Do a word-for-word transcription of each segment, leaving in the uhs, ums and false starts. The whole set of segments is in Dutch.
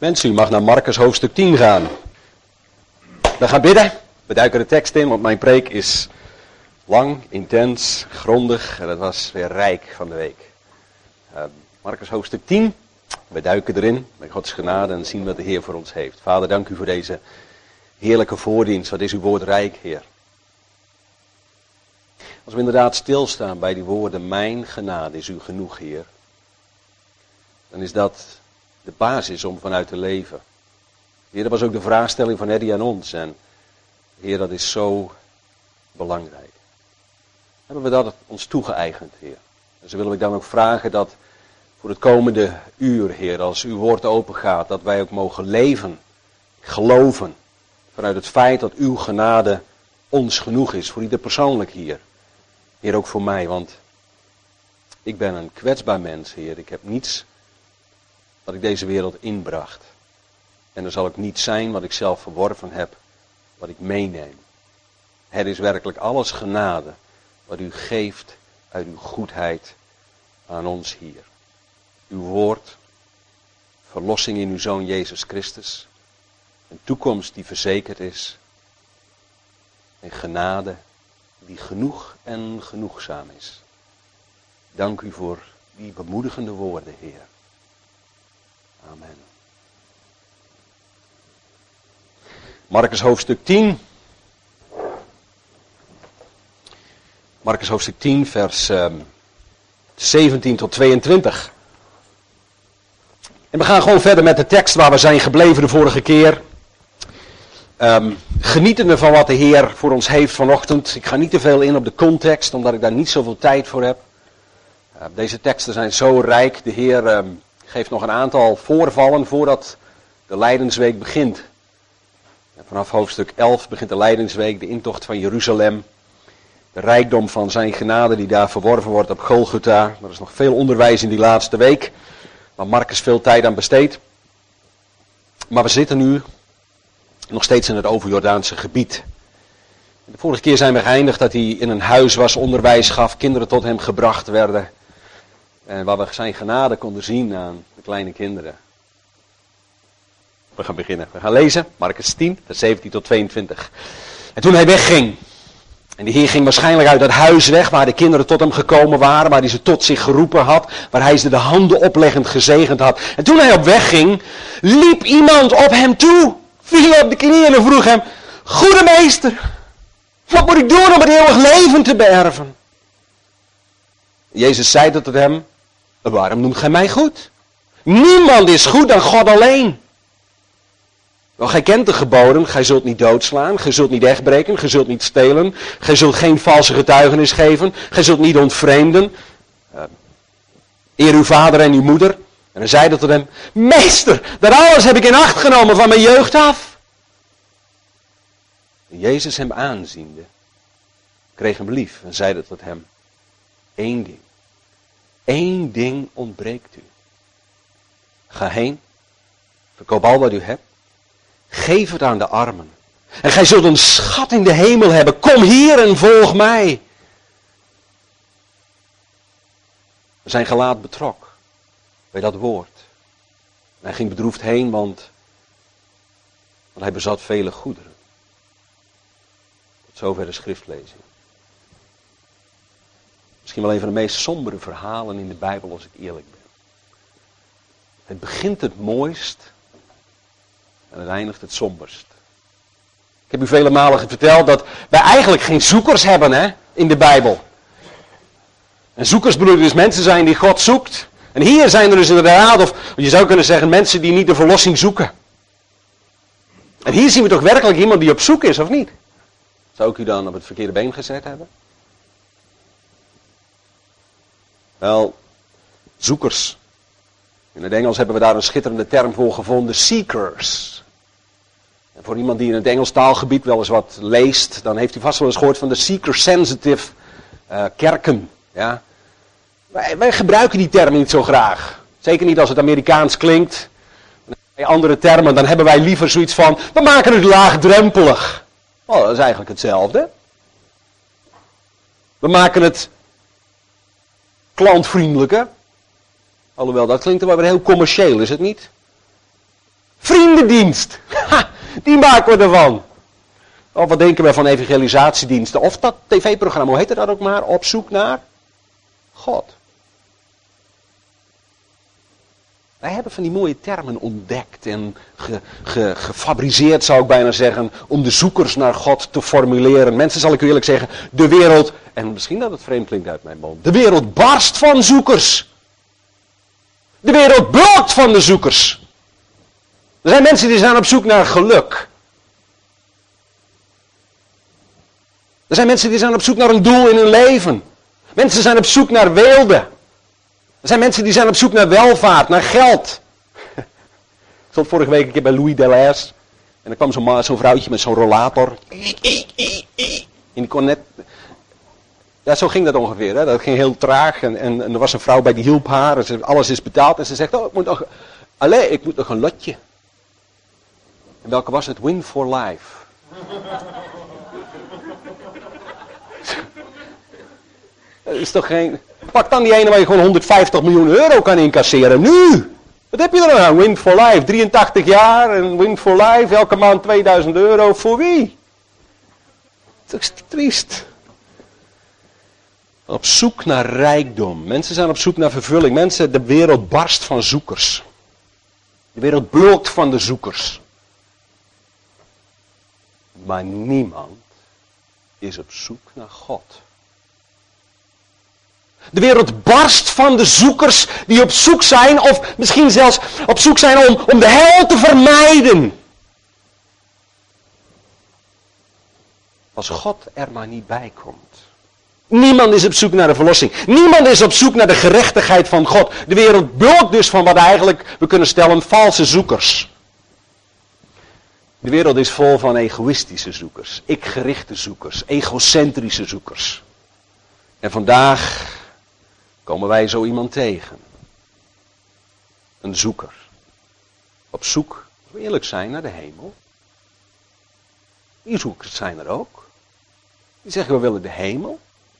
Mensen, u mag naar Marcus hoofdstuk tien gaan. We gaan bidden. We duiken de tekst in, want mijn preek is lang, intens, grondig en het was weer rijk van de week. Uh, Marcus hoofdstuk tien. We duiken erin met Gods genade en zien wat de Heer voor ons heeft. Vader, dank u voor deze heerlijke voordienst. Wat is uw woord rijk, Heer. Als we inderdaad stilstaan bij die woorden, mijn genade is u genoeg, Heer. Dan is dat de basis om vanuit te leven. Heer, dat was ook de vraagstelling van Eddie aan ons. En Heer, dat is zo belangrijk. Hebben we dat ons toegeëigend, Heer. En zo willen we dan ook vragen dat voor het komende uur, Heer, als uw woord open gaat, dat wij ook mogen leven, geloven, vanuit het feit dat uw genade ons genoeg is, voor ieder persoonlijk hier. Heer, ook voor mij, want ik ben een kwetsbaar mens, Heer. Ik heb niets wat ik deze wereld inbracht. En er zal ook niets zijn wat ik zelf verworven heb, wat ik meeneem. Het is werkelijk alles genade wat u geeft uit uw goedheid aan ons hier. Uw woord, verlossing in uw Zoon Jezus Christus, een toekomst die verzekerd is, en genade die genoeg en genoegzaam is. Dank u voor die bemoedigende woorden, Heer. Amen. Marcus hoofdstuk tien. Marcus hoofdstuk tien, vers um, zeventien tot tweeëntwintig. En we gaan gewoon verder met de tekst waar we zijn gebleven de vorige keer. Um, genietende van wat de Heer voor ons heeft vanochtend. Ik ga niet te veel in op de context, omdat ik daar niet zoveel tijd voor heb. Uh, deze teksten zijn zo rijk. De Heer um, geeft nog een aantal voorvallen voordat de Lijdensweek begint. En vanaf hoofdstuk elf begint de Lijdensweek, de intocht van Jeruzalem. De rijkdom van zijn genade die daar verworven wordt op Golgotha. Er is nog veel onderwijs in die laatste week, waar Marcus veel tijd aan besteedt. Maar we zitten nu nog steeds in het overjordaanse gebied. De vorige keer zijn we geëindigd dat hij in een huis was, onderwijs gaf, kinderen tot hem gebracht werden. En waar we zijn genade konden zien aan de kleine kinderen. We gaan beginnen. We gaan lezen, Marcus tien, vers zeventien tot tweeëntwintig. En toen hij wegging, en de Heer ging waarschijnlijk uit dat huis weg waar de kinderen tot hem gekomen waren, waar hij ze tot zich geroepen had, waar hij ze de handen opleggend gezegend had. En toen hij op weg ging, liep iemand op hem toe, viel op de knieën en vroeg hem, goede meester, wat moet ik doen om het eeuwig leven te beërven? Jezus zei tot hem, waarom noemt gij mij goed? Niemand is goed dan God alleen. Wel, gij kent de geboden, gij zult niet doodslaan, gij zult niet echtbreken, gij zult niet stelen, gij zult geen valse getuigenis geven, gij zult niet ontvreemden. Uh, eer uw vader en uw moeder. En hij zei dat tot hem, meester, dat alles heb ik in acht genomen van mijn jeugd af. En Jezus hem aanziende, kreeg hem lief en zei dat tot hem, één ding, één ding ontbreekt u. Ga heen, verkoop al wat u hebt. Geef het aan de armen. En gij zult een schat in de hemel hebben. Kom hier en volg mij. Zijn gelaat betrok bij dat woord. En hij ging bedroefd heen, want, want hij bezat vele goederen. Tot zover de schriftlezing. Misschien wel een van de meest sombere verhalen in de Bijbel, als ik eerlijk ben. Het begint het mooist. En het eindigt het somberst. Ik heb u vele malen verteld dat wij eigenlijk geen zoekers hebben, hè, in de Bijbel. En zoekers bedoelen dus mensen zijn die God zoekt. En hier zijn er dus inderdaad, of je zou kunnen zeggen, mensen die niet de verlossing zoeken. En hier zien we toch werkelijk iemand die op zoek is, of niet? Zou ik u dan op het verkeerde been gezet hebben? Wel, zoekers. In het Engels hebben we daar een schitterende term voor gevonden, seekers. En voor iemand die in het Engels taalgebied wel eens wat leest, dan heeft u vast wel eens gehoord van de seeker-sensitive uh, kerken. Ja? Wij, wij gebruiken die term niet zo graag. Zeker niet als het Amerikaans klinkt. Bij andere termen, dan hebben wij liever zoiets van, we maken het laagdrempelig. Oh, dat is eigenlijk hetzelfde. We maken het klantvriendelijker. Alhoewel, dat klinkt er wel weer heel commercieel, is het niet? Vriendendienst. Ha, die maken we ervan. Of wat denken we van evangelisatiediensten? Of dat tv-programma, hoe heet het dat ook maar? Op zoek naar God. Wij hebben van die mooie termen ontdekt en ge, ge, gefabriceerd, zou ik bijna zeggen, om de zoekers naar God te formuleren. Mensen, zal ik u eerlijk zeggen, de wereld, en misschien dat het vreemd klinkt uit mijn mond, de wereld barst van zoekers. De wereld bulkt van de zoekers. Er zijn mensen die zijn op zoek naar geluk. Er zijn mensen die zijn op zoek naar een doel in hun leven. Mensen zijn op zoek naar weelde. Er zijn mensen die zijn op zoek naar welvaart, naar geld. Ik stond vorige week een keer bij Louis Delhaize. En er kwam zo'n zo'n vrouwtje met zo'n rollator. En die kon net... Ja, zo ging dat ongeveer. Hè? Dat ging heel traag. En, en, en er was een vrouw bij die hielp haar. En ze, alles is betaald. En ze zegt, oh, ik moet nog... Allee, ik moet nog een lotje. En welke was het? Win for Life. Dat is toch geen... Pak dan die ene waar je gewoon honderdvijftig miljoen euro kan incasseren. Nu! Wat heb je er aan? Win for Life. drieëntachtig jaar en Win for Life. Elke maand tweeduizend euro. Voor wie? Dat is triest. Op zoek naar rijkdom. Mensen zijn op zoek naar vervulling. Mensen, de wereld barst van zoekers. De wereld bulkt van de zoekers. Maar niemand is op zoek naar God. De wereld barst van de zoekers die op zoek zijn, of misschien zelfs op zoek zijn om, om de hel te vermijden. Als God er maar niet bij komt. Niemand is op zoek naar de verlossing. Niemand is op zoek naar de gerechtigheid van God. De wereld bulkt dus van wat eigenlijk, we kunnen stellen, valse zoekers. De wereld is vol van egoïstische zoekers, ikgerichte zoekers, egocentrische zoekers. En vandaag komen wij zo iemand tegen. Een zoeker. Op zoek, als we eerlijk zijn, naar de hemel. Die zoekers zijn er ook. Die zeggen we willen de hemel.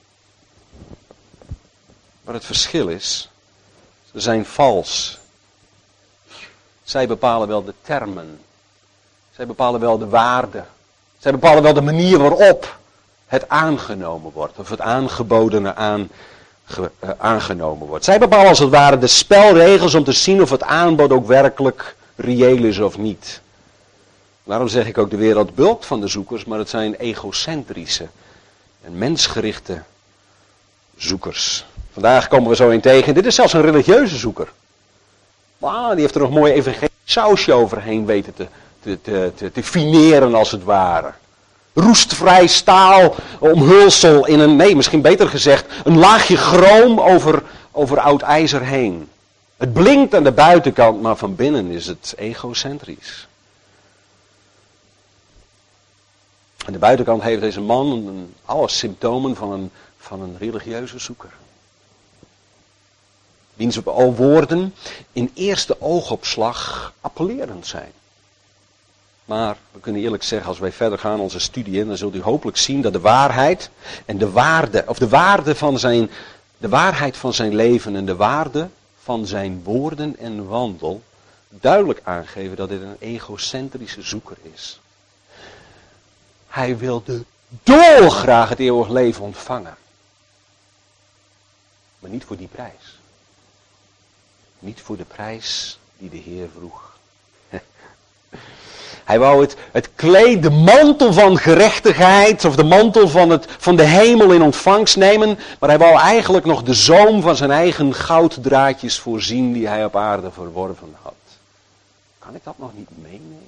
Maar het verschil is, ze zijn vals. Zij bepalen wel de termen. Zij bepalen wel de waarde. Zij bepalen wel de manier waarop het aangenomen wordt. Of het aangebodene aan, ge, uh, aangenomen wordt. Zij bepalen als het ware de spelregels om te zien of het aanbod ook werkelijk reëel is of niet. Daarom zeg ik ook, de wereld bulkt van de zoekers, maar het zijn egocentrische en mensgerichte zoekers. Vandaag komen we zo een tegen. Dit is zelfs een religieuze zoeker. Ah, die heeft er nog mooi evangelisch sausje overheen weten te, te, te, te, te fineren als het ware. Roestvrij staal omhulsel in een, nee misschien beter gezegd, een laagje chroom over, over oud ijzer heen. Het blinkt aan de buitenkant, maar van binnen is het egocentrisch. Aan de buitenkant heeft deze man een, alle symptomen van een, van een religieuze zoeker. Wiens woorden in eerste oogopslag appellerend zijn. Maar we kunnen eerlijk zeggen, als wij verder gaan onze studie in, dan zult u hopelijk zien dat de waarheid en de waarde, of de waarde van zijn, de waarheid van zijn leven en de waarde van zijn woorden en wandel duidelijk aangeven dat dit een egocentrische zoeker is. Hij wilde dolgraag het eeuwig leven ontvangen. Maar niet voor die prijs. Niet voor de prijs die de Heer vroeg. Hij wou het, het kleed, de mantel van gerechtigheid, of de mantel van, het, van de hemel in ontvangst nemen. Maar hij wou eigenlijk nog de zoom van zijn eigen gouddraadjes voorzien die hij op aarde verworven had. Kan ik dat nog niet meenemen?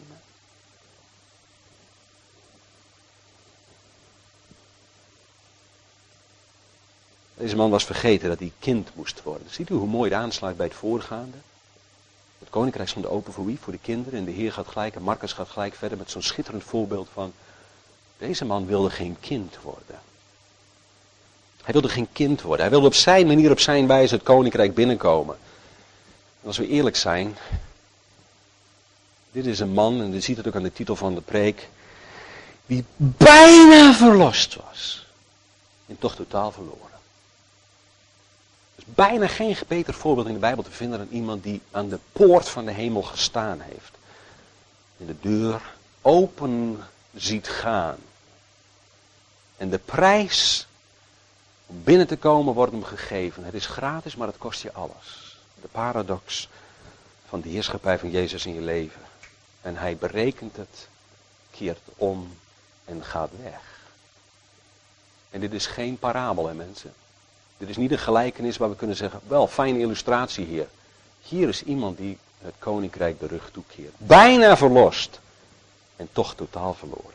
Deze man was vergeten dat hij kind moest worden. Ziet u hoe mooi het aansluit bij het voorgaande? Het koninkrijk stond open voor wie? Voor de kinderen. En de Heer gaat gelijk, en Marcus gaat gelijk verder met zo'n schitterend voorbeeld van... Deze man wilde geen kind worden. Hij wilde geen kind worden. Hij wilde op zijn manier, op zijn wijze het koninkrijk binnenkomen. En als we eerlijk zijn... Dit is een man, en je ziet het ook aan de titel van de preek... Die bijna verlost was. En toch totaal verloren. Er is bijna geen beter voorbeeld in de Bijbel te vinden dan iemand die aan de poort van de hemel gestaan heeft. en de deur open ziet gaan. En de prijs om binnen te komen wordt hem gegeven. Het is gratis, maar het kost je alles. De paradox van de heerschappij van Jezus in je leven. En hij berekent het, keert om en gaat weg. En dit is geen parabel, hè mensen. Dit is niet een gelijkenis waar we kunnen zeggen, wel, fijne illustratie hier. Hier is iemand die het koninkrijk de rug toekeert. Bijna verlost. En toch totaal verloren.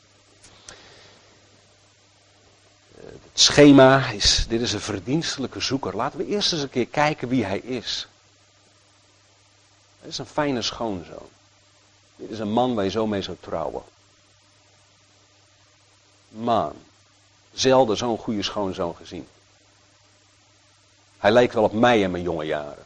Het schema is, dit is een verdienstelijke zoeker. Laten we eerst eens een keer kijken wie hij is. Hij is een fijne schoonzoon. Dit is een man waar je zo mee zou trouwen. Man, zelden zo'n goede schoonzoon gezien. Hij lijkt wel op mij in mijn jonge jaren.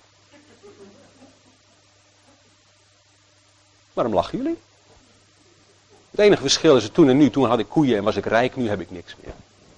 Waarom lachen jullie? Het enige verschil is het toen en nu. Toen had ik koeien en was ik rijk, nu heb ik niks meer.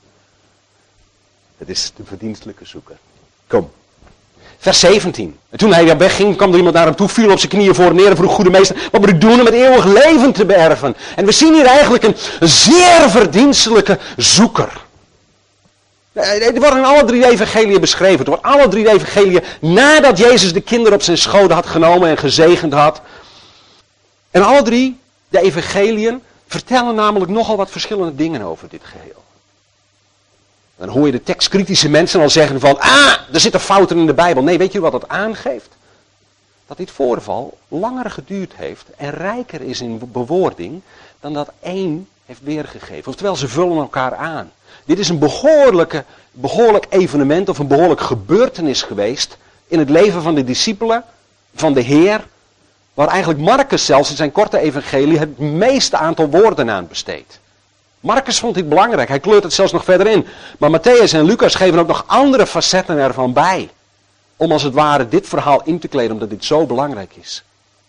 Het is de verdienstelijke zoeker. Kom. Vers zeventien. En toen hij weer wegging, kwam er iemand naar hem toe, viel op zijn knieën voor hem neer en vroeg, goede meester, wat moet ik doen om het eeuwig leven te beërven? En we zien hier eigenlijk een, een zeer verdienstelijke zoeker. Er worden in alle drie de evangeliën beschreven. Het wordt alle drie de evangeliën nadat Jezus de kinderen op zijn schoot had genomen en gezegend had. En alle drie de evangeliën vertellen namelijk nogal wat verschillende dingen over dit geheel. Dan hoor je de tekstkritische mensen al zeggen van, ah, er zitten fouten in de Bijbel. Nee, weet je wat dat aangeeft? Dat dit voorval langer geduurd heeft en rijker is in bewoording dan dat één heeft weergegeven. Oftewel, ze vullen elkaar aan. Dit is een behoorlijke, behoorlijk evenement of een behoorlijk gebeurtenis geweest in het leven van de discipelen van de Heer, waar eigenlijk Marcus zelfs in zijn korte evangelie het meeste aantal woorden aan besteedt. Marcus vond dit belangrijk, hij kleurt het zelfs nog verder in. Maar Matthäus en Lucas geven ook nog andere facetten ervan bij. Om als het ware dit verhaal in te kleden, omdat dit zo belangrijk is.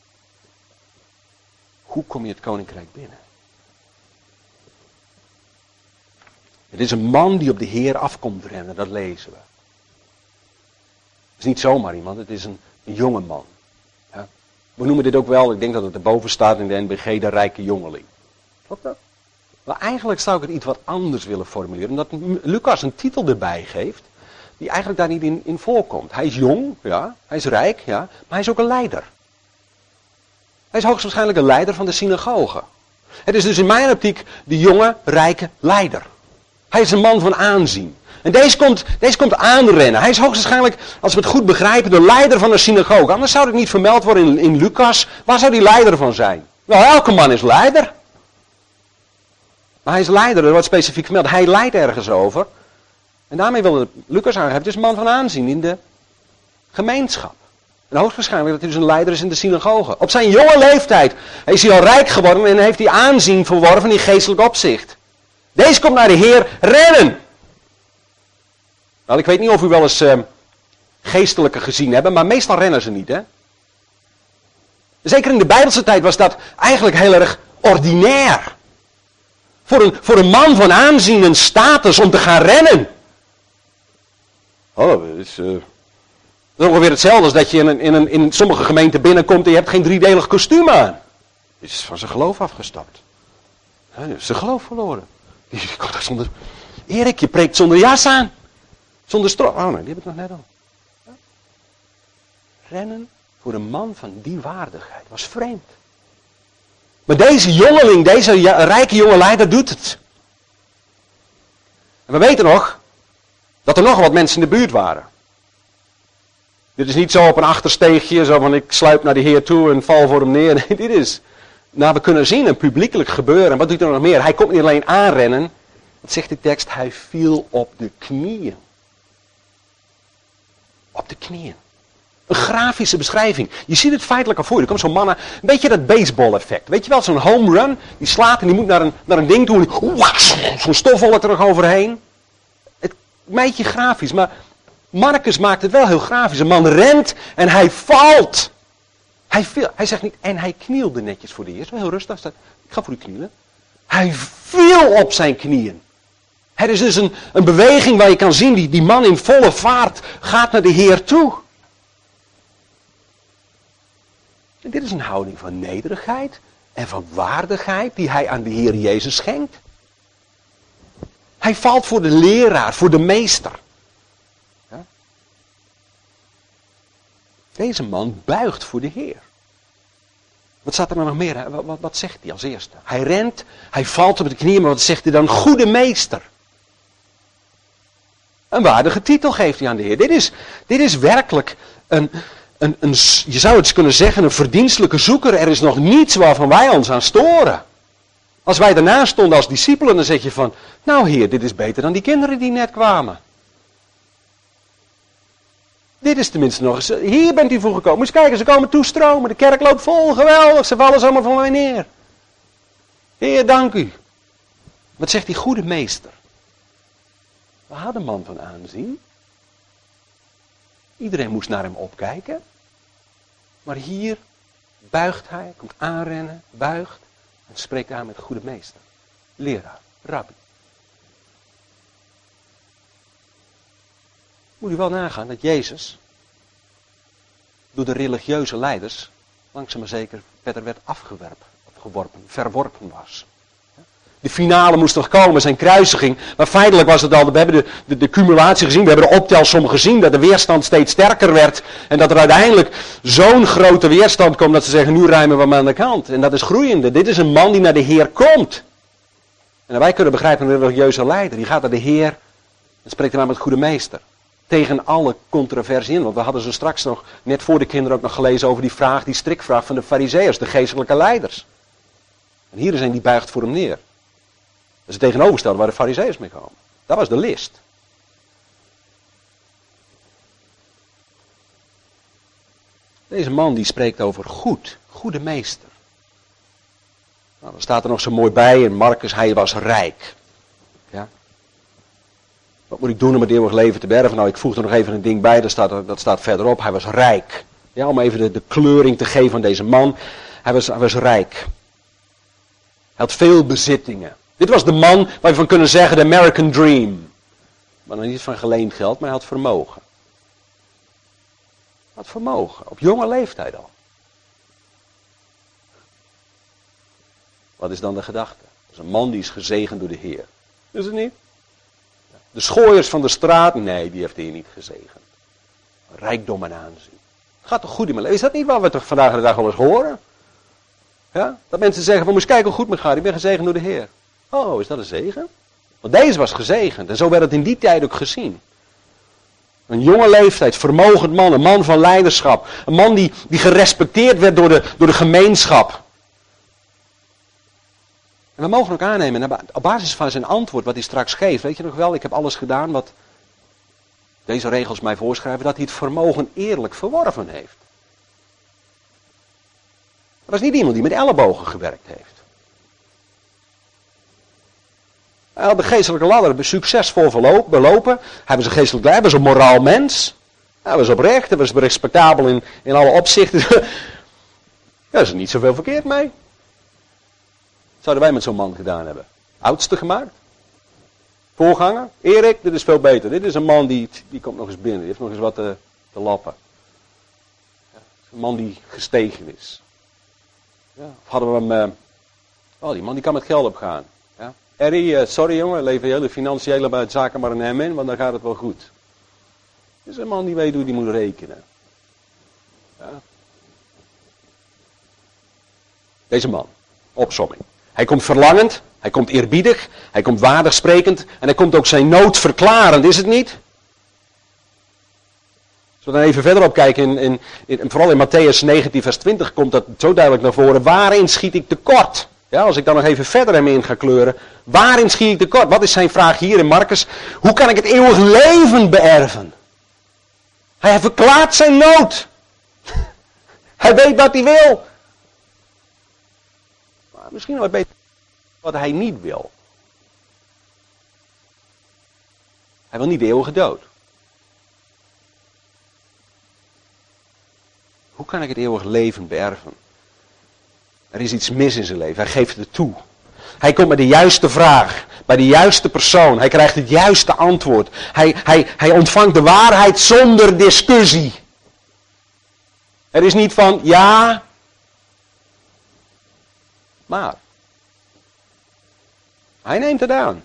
Hoe kom je het koninkrijk binnen? Het is een man die op de Heer afkomt rennen, dat lezen we. Het is niet zomaar iemand, het is een, een jonge man. Ja. We noemen dit ook wel, ik denk dat het erboven staat in de N B G, de rijke jongeling. Klopt dat? Maar eigenlijk zou ik het iets wat anders willen formuleren. Omdat Lucas een titel erbij geeft, die eigenlijk daar niet in, in voorkomt. Hij is jong, ja, hij is rijk, ja, maar hij is ook een leider. Hij is hoogstwaarschijnlijk een leider van de synagoge. Het is dus in mijn optiek de jonge, rijke leider. Hij is een man van aanzien. En deze komt, deze komt aanrennen. Hij is hoogstwaarschijnlijk, als we het goed begrijpen, de leider van de synagoge. Anders zou het niet vermeld worden in, in Lucas. Waar zou die leider van zijn? Wel, elke man is leider. Maar hij is leider, er wordt specifiek vermeld. Hij leidt ergens over. En daarmee wil Lucas aangeven, het is een man van aanzien in de gemeenschap. En hoogstwaarschijnlijk dat hij dus een leider is in de synagoge. Op zijn jonge leeftijd is hij al rijk geworden en heeft hij aanzien verworven in geestelijk opzicht. Deze komt naar de Heer rennen. Nou, ik weet niet of u wel eens uh, geestelijke gezien hebben, maar meestal rennen ze niet, hè. Zeker in de Bijbelse tijd was dat eigenlijk heel erg ordinair. Voor een, voor een man van aanzien en status om te gaan rennen. Oh, dat is, uh, dat is ongeveer hetzelfde als dat je in, een, in, een, in sommige gemeenten binnenkomt en je hebt geen driedelig kostuum aan. Die is van zijn geloof afgestapt. Hij heeft zijn geloof verloren. Die komt daar zonder... Erik, je preekt zonder jas aan. Zonder stro... Oh nee, die heb ik nog net al. Rennen voor een man van die waardigheid was vreemd. Maar deze jongeling, deze rijke jonge leider doet het. En we weten nog dat er nog wat mensen in de buurt waren. Dit is niet zo op een achtersteegje, zo van ik sluip naar de Heer toe en val voor hem neer. Nee, dit is, nou we kunnen zien, een publiekelijk gebeuren. En wat doet er nog meer? Hij komt niet alleen aanrennen. Wat zegt de tekst? Hij viel op de knieën. Op de knieën. Een grafische beschrijving. Je ziet het feitelijk al voor je. Er komt zo'n man, een beetje dat baseball effect. Weet je wel, zo'n home run. Die slaat en die moet naar een, naar een ding toe. En zo'n stofwolk er nog overheen. Het een beetje grafisch. Maar Marcus maakt het wel heel grafisch. Een man rent en hij valt. Hij, viel, hij zegt niet, en hij knielde netjes voor de Heer. Zo heel rustig. Staat, ik ga voor u knielen. Hij viel op zijn knieën. Het is dus een, een beweging waar je kan zien, die, die man in volle vaart gaat naar de Heer toe. En dit is een houding van nederigheid en van waardigheid die hij aan de Heer Jezus schenkt. Hij valt voor de leraar, voor de meester. Ja? Deze man buigt voor de Heer. Wat staat er nou nog meer? Wat, wat, wat zegt hij als eerste? Hij rent, hij valt op de knieën, maar wat zegt hij dan? Goede meester. Een waardige titel geeft hij aan de Heer. Dit is, dit is werkelijk een, een, een, je zou het kunnen zeggen, een verdienstelijke zoeker. Er is nog niets waarvan wij ons aan storen. Als wij daarnaast stonden als discipelen, dan zeg je van, nou Heer, dit is beter dan die kinderen die net kwamen. Dit is tenminste nog eens, hier bent u voor gekomen. Moet je kijken, ze komen toestromen, de kerk loopt vol, geweldig, ze vallen zomaar voor mij neer. Heer, dank u. Wat zegt die goede meester? We hadden een man van aanzien. Iedereen moest naar hem opkijken. Maar hier buigt hij, komt aanrennen, buigt en spreekt aan met goede meester. Leraar, rabbi. Moet u wel nagaan dat Jezus door de religieuze leiders langzaam maar zeker verder werd afgewerpen, afgeworpen, verworpen was. De finale moest nog komen, zijn kruisiging. Maar feitelijk was het al, we hebben de, de, de cumulatie gezien, we hebben de optelsom gezien, dat de weerstand steeds sterker werd. En dat er uiteindelijk zo'n grote weerstand komt dat ze zeggen, nu ruimen we hem aan de kant. En dat is groeiende. Dit is een man die naar de Heer komt. En wij kunnen begrijpen, een religieuze leider, die gaat naar de Heer en spreekt hem aan met goede meester. Tegen alle controversie in, want we hadden zo straks nog, net voor de kinderen ook nog gelezen over die vraag, die strikvraag van de farizeeërs, de geestelijke leiders. En hier is een die buigt voor hem neer. Dat is het tegenovergestelde waar de farizeeërs mee komen. Dat was de list. Deze man die spreekt over goed, goede meester. Nou, dan staat er nog zo mooi bij in Marcus, hij was rijk. Ja. Wat moet ik doen om het eeuwig leven te berven? Nou, ik voeg er nog even een ding bij, dat staat, dat staat verderop. Hij was rijk. Ja, om even de, de kleuring te geven aan deze man. Hij was, hij was rijk. Hij had veel bezittingen. Dit was de man waar we van kunnen zeggen, de American Dream. Maar dan niet van geleend geld, maar hij had vermogen. Hij had vermogen, op jonge leeftijd al. Wat is dan de gedachte? Dat is een man die is gezegend door de Heer. Is het niet? De schooiers van de straat, nee, die heeft de Heer niet gezegend. Rijkdom en aanzien. Gaat toch goed in mijn leven? Is dat niet wat we toch vandaag de dag al eens horen? Ja? Dat mensen zeggen van, moest kijken hoe goed het gaat. Ik ben gezegend door de Heer. Oh, is dat een zegen? Want deze was gezegend. En zo werd het in die tijd ook gezien. Een jonge leeftijd, vermogend man, een man van leiderschap. Een man die, die gerespecteerd werd door de, door de gemeenschap. En we mogen ook aannemen, op basis van zijn antwoord wat hij straks geeft. Weet je nog wel, ik heb alles gedaan wat deze regels mij voorschrijven. Dat hij het vermogen eerlijk verworven heeft. Dat was niet iemand die met ellebogen gewerkt heeft. Hij had de geestelijke ladder succesvol belopen. Hij was een geestelijk leider, hij was een moraal mens. Hij was oprecht, hij was respectabel in, in alle opzichten. Daar is er niet zoveel verkeerd mee. Wat zouden wij met zo'n man gedaan hebben? Oudste gemaakt? Voorganger? Erik, dit is veel beter. Dit is een man die, die komt nog eens binnen. Die heeft nog eens wat te, te lappen. Ja, een man die gestegen is. Ja, of hadden we hem... Uh, oh, die man die kan met geld opgaan. Ja. Eddie, uh, sorry jongen, lever je hele financiële zaken maar aan hem in, want dan gaat het wel goed. Dit is een man die weet hoe die moet rekenen. Ja. Deze man, opsomming. Hij komt verlangend, hij komt eerbiedig, hij komt waardig sprekend en hij komt ook zijn nood verklarend, is het niet? Als we dan even verder op kijken, in, in, in, vooral in Matthäus negentien vers twintig komt dat zo duidelijk naar voren. Waarin schiet ik tekort? Ja, als ik dan nog even verder hem in ga kleuren. Waarin schiet ik tekort? Wat is zijn vraag hier in Marcus? Hoe kan ik het eeuwig leven beërven? Hij verklaart zijn nood. Hij weet wat hij wil. Maar misschien wel beter wat hij niet wil. Hij wil niet de eeuwige dood. Hoe kan ik het eeuwig leven beërven? Er is iets mis in zijn leven. Hij geeft het toe. Hij komt met de juiste vraag. Bij de juiste persoon. Hij krijgt het juiste antwoord. Hij, hij, hij ontvangt de waarheid zonder discussie. Er is niet van, ja. Maar hij neemt het aan.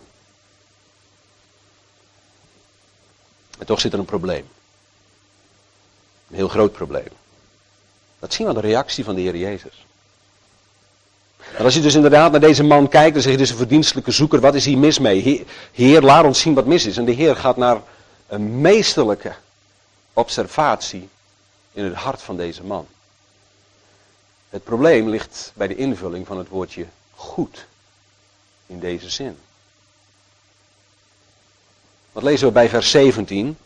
En toch zit er een probleem. Een heel groot probleem. Dat zien we aan de reactie van de Heer Jezus. En als je dus inderdaad naar deze man kijkt, dan zeg je, dit is een verdienstelijke zoeker, wat is hier mis mee? Heer, Heer, laat ons zien wat mis is. En de Heer gaat naar een meesterlijke observatie in het hart van deze man. Het probleem ligt bij de invulling van het woordje goed in deze zin. Wat lezen we bij vers zeventien?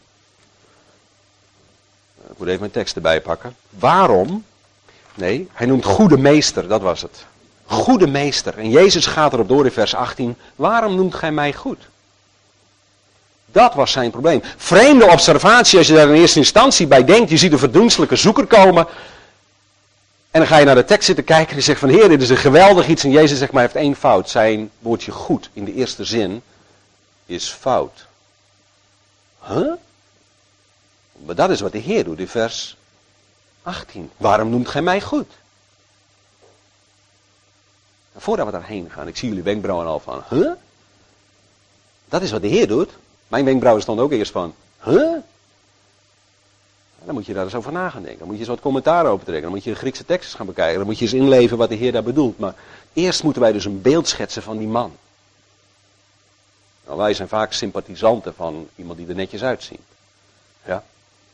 Ik moet even mijn tekst erbij pakken. Waarom? Nee, hij noemt goede meester, dat was het. Goede meester. En Jezus gaat erop door in vers achttien. Waarom noemt gij mij goed? Dat was zijn probleem. Vreemde observatie als je daar in eerste instantie bij denkt. Je ziet een verdienstelijke zoeker komen. En dan ga je naar de tekst zitten kijken en je zegt van Heer, dit is een geweldig iets. En Jezus zegt maar, hij heeft één fout. Zijn woordje goed in de eerste zin is fout. Huh? Maar dat is wat de Heer doet in vers achttien. Waarom noemt gij mij goed? Nou, voordat we daarheen gaan, ik zie jullie wenkbrauwen al van, huh? Dat is wat de Heer doet. Mijn wenkbrauwen stonden ook eerst van, huh? Dan moet je daar eens over na gaan denken. Dan moet je eens wat commentaar over trekken. Dan moet je de Griekse teksten gaan bekijken. Dan moet je eens inleven wat de Heer daar bedoelt. Maar eerst moeten wij dus een beeld schetsen van die man. Nou, wij zijn vaak sympathisanten van iemand die er netjes uitziet. Ja?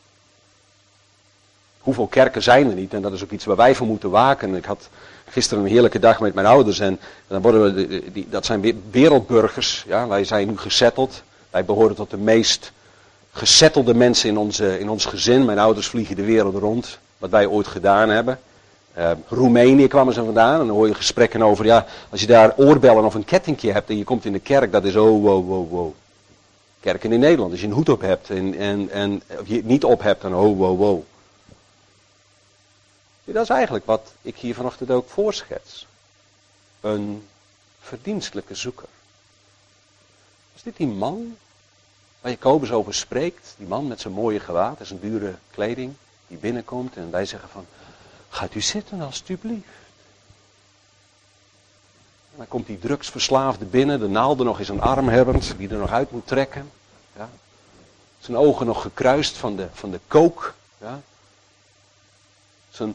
Hoeveel kerken zijn er niet? En dat is ook iets waar wij voor moeten waken. Ik had gisteren een heerlijke dag met mijn ouders. En dan worden we, die, dat zijn wereldburgers. Ja? Wij zijn nu gesetteld. Wij behoren tot de meest gesettelde mensen in, onze, in ons gezin. Mijn ouders vliegen de wereld rond. Wat wij ooit gedaan hebben. Uh, Roemenië kwamen ze vandaan. En dan hoor je gesprekken over, ja, als je daar oorbellen of een kettingje hebt en je komt in de kerk, dat is oh, wow, wow, wow. Kerken in Nederland, als je een hoed op hebt en, en, en of je het niet op hebt, dan oh, wow, wow. Ja, dat is eigenlijk wat ik hier vanochtend ook voorschets. Een verdienstelijke zoeker. Is dit die man waar Jacobus over spreekt? Die man met zijn mooie gewaad en zijn dure kleding die binnenkomt en wij zeggen van, gaat u zitten alstublieft. En dan komt die drugsverslaafde binnen, de naalden nog in zijn arm hebbend, die er nog uit moet trekken. Ja. Zijn ogen nog gekruist van de, van de kook. Ja. Zijn,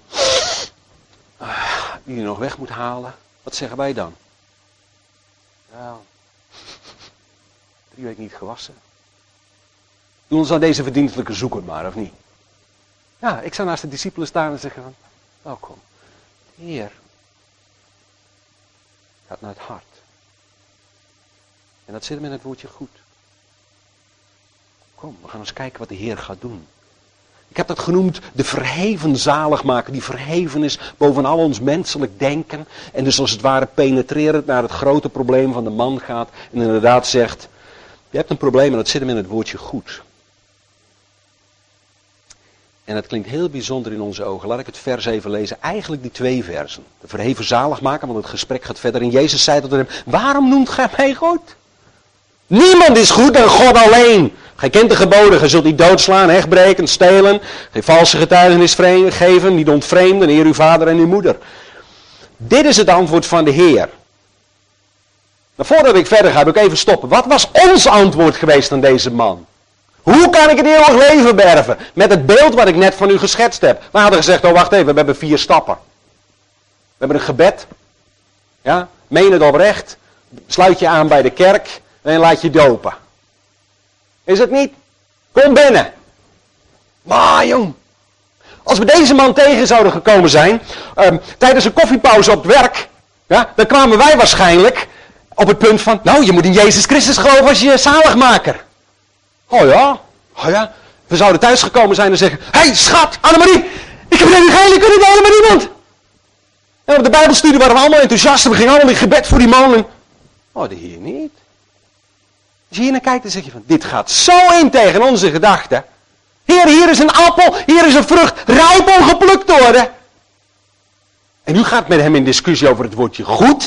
die hij nog weg moet halen. Wat zeggen wij dan? Ja, drie weken niet gewassen. Doe ons aan deze verdienstelijke zoeker maar, of niet? Ja, ik zou naast de discipelen staan en zeggen van, welkom. Heer gaat naar het hart. En dat zit hem in het woordje goed. Kom, we gaan eens kijken wat de Heer gaat doen. Ik heb dat genoemd de verheven zaligmaker, die verheven is boven al ons menselijk denken. En dus als het ware penetrerend naar het grote probleem van de man gaat. En inderdaad zegt, je hebt een probleem en dat zit hem in het woordje goed. En dat klinkt heel bijzonder in onze ogen. Laat ik het vers even lezen. Eigenlijk die twee versen. De verheven zaligmaker, want het gesprek gaat verder. En Jezus zei tot hem, waarom noemt gij mij goed? Niemand is goed dan God alleen. Gij kent de geboden, gij zult niet doodslaan, hechtbreken, stelen, geen valse getuigenis geven, niet ontvreemden, eer uw vader en uw moeder. Dit is het antwoord van de Heer. Maar voordat ik verder ga, heb ik even stoppen. Wat was ons antwoord geweest aan deze man? Hoe kan ik het eeuwig leven berven? Met het beeld wat ik net van u geschetst heb. We hadden gezegd, oh wacht even, we hebben vier stappen. We hebben een gebed. Ja, meen het oprecht. Sluit je aan bij de kerk en laat je dopen. Is het niet? Kom binnen. Maar jong. Als we deze man tegen zouden gekomen zijn, um, tijdens een koffiepauze op het werk, ja, dan kwamen wij waarschijnlijk op het punt van, nou je moet in Jezus Christus geloven als je zaligmaker. Oh ja, oh ja. We zouden thuis gekomen zijn en zeggen, hé hey, schat, Annemarie, ik heb een evangelie kunnen delen met iemand. En op de Bijbelstudie waren we allemaal enthousiast en we gingen allemaal in gebed voor die man. En... oh, de Heer niet. Als je hier naar kijkt, dan zeg je van, dit gaat zo in tegen onze gedachten. Heer, hier is een appel, hier is een vrucht, rijp om geplukt te worden. En u gaat met hem in discussie over het woordje goed.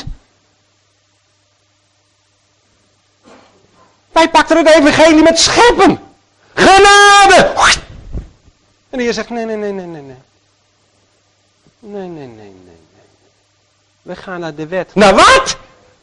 Wij pakten het evangelie met scheppen. Genade! En de Heer zegt, nee, nee, nee, nee, nee, nee. Nee, nee, nee, nee, nee. We gaan naar de wet. Nou wat?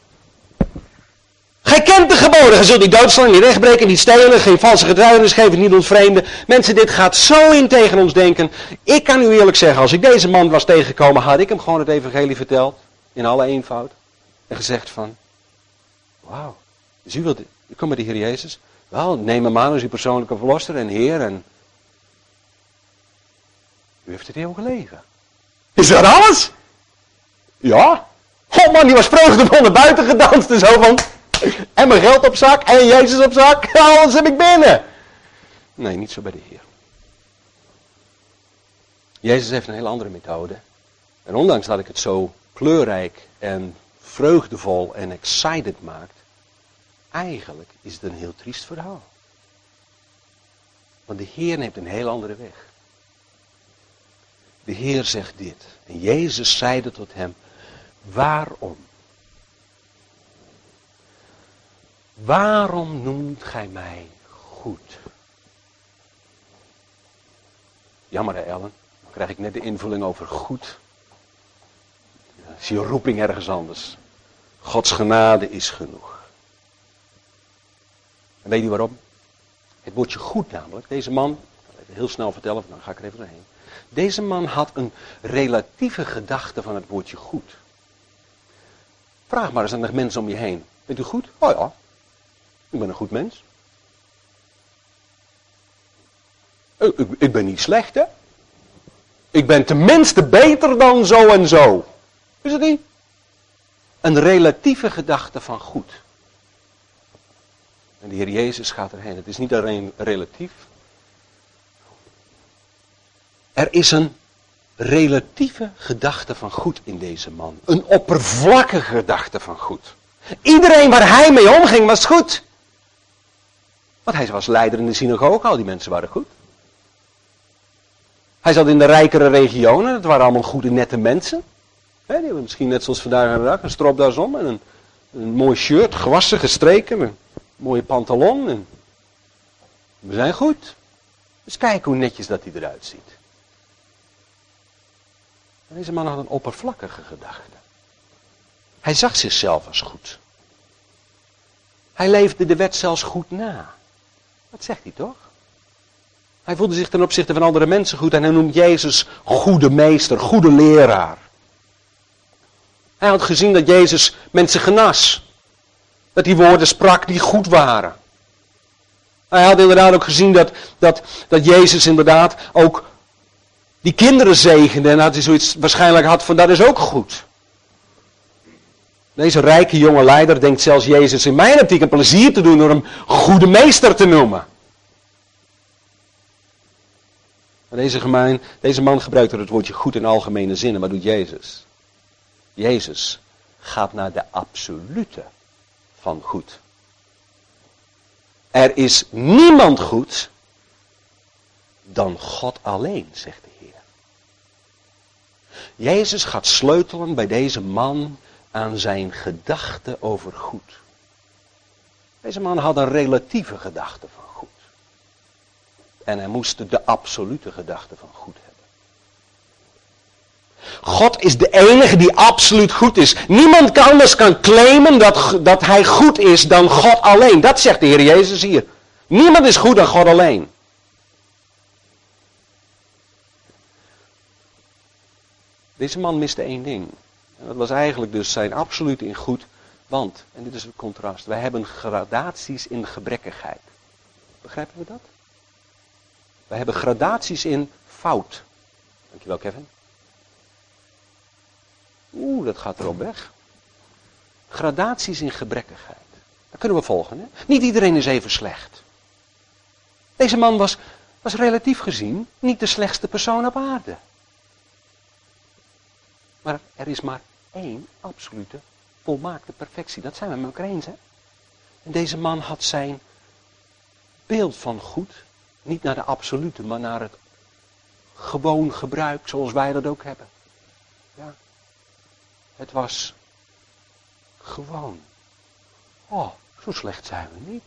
Gij kent de geboden. Gij zult niet doodslaan, niet rechtbreken, niet stelen, geen valse getuigenis geven, niet ontvreemden. Mensen, dit gaat zo in tegen ons denken. Ik kan u eerlijk zeggen, als ik deze man was tegengekomen, had ik hem gewoon het evangelie verteld. In alle eenvoud. En gezegd van, wauw, dus u wilt, u komt bij de Heer Jezus. Wel, neem hem aan als uw persoonlijke verlosser en Heer en... U heeft het eeuwige leven. Is dat alles? Ja. Oh man, die was vreugdevol naar buiten gedanst en zo van... En mijn geld op zak en Jezus op zak. Alles heb ik binnen. Nee, niet zo bij de Heer. Jezus heeft een hele andere methode. En ondanks dat ik het zo kleurrijk en vreugdevol en excited maak... Eigenlijk is het een heel triest verhaal. Want de Heer neemt een heel andere weg. De Heer zegt dit. En Jezus zeide tot hem, waarom? Waarom noemt gij mij goed? Jammer hè Ellen, dan krijg ik net de invulling over goed. Dat is je roeping ergens anders. Gods genade is genoeg. En weet je waarom? Het woordje goed namelijk, deze man, ik zal het heel snel vertellen, dan ga ik er even doorheen. Deze man had een relatieve gedachte van het woordje goed. Vraag maar eens aan de mensen om je heen. Bent u goed? Oh ja, ik ben een goed mens. Ik, ik, ik ben niet slecht, hè? Ik ben tenminste beter dan zo en zo. Is het niet? Een relatieve gedachte van goed. En de Heer Jezus gaat erheen. Het is niet alleen relatief. Er is een relatieve gedachte van goed in deze man. Een oppervlakkige gedachte van goed. Iedereen waar hij mee omging was goed. Want hij was leider in de synagoge, al die mensen waren goed. Hij zat in de rijkere regionen, dat waren allemaal goede, nette mensen. He, die hebben misschien net zoals vandaag aan de dag een stropdas om en een, een mooi shirt, gewassen, gestreken, een mooie pantalon. En we zijn goed. Dus kijk hoe netjes dat hij eruit ziet. En deze man had een oppervlakkige gedachte. Hij zag zichzelf als goed. Hij leefde de wet zelfs goed na. Dat zegt hij toch? Hij voelde zich ten opzichte van andere mensen goed en hij noemt Jezus goede meester, goede leraar. Hij had gezien dat Jezus mensen genas. Dat die woorden sprak die goed waren. Hij had inderdaad ook gezien dat, dat, dat Jezus inderdaad ook die kinderen zegende. En dat hij zoiets waarschijnlijk had van dat is ook goed. Deze rijke jonge leider denkt zelfs Jezus in mijn optiek een plezier te doen door hem goede meester te noemen. Maar deze, gemeen, deze man gebruikt er het woordje goed in algemene zin. En wat doet Jezus? Jezus gaat naar de absolute van goed. Er is niemand goed dan God alleen, zegt de Heer. Jezus gaat sleutelen bij deze man aan zijn gedachte over goed. Deze man had een relatieve gedachte van goed. En hij moest de absolute gedachte van goed hebben. God is de enige die absoluut goed is. Niemand anders kan claimen dat, dat hij goed is dan God alleen. Dat zegt de Heer Jezus hier. Niemand is goed dan God alleen. Deze man miste één ding. En dat was eigenlijk dus zijn absolute in goed. Want, en dit is het contrast, wij hebben gradaties in gebrekkigheid. Begrijpen we dat? Wij hebben gradaties in fout. Dankjewel Kevin. Oeh, dat gaat erop weg. Gradaties in gebrekkigheid. Dat kunnen we volgen. Hè? Niet iedereen is even slecht. Deze man was, was relatief gezien niet de slechtste persoon op aarde. Maar er is maar één absolute, volmaakte perfectie. Dat zijn we met elkaar eens. Hè? En deze man had zijn beeld van goed niet naar de absolute, maar naar het gewoon gebruik zoals wij dat ook hebben. Ja. Het was gewoon. Oh, zo slecht zijn we niet.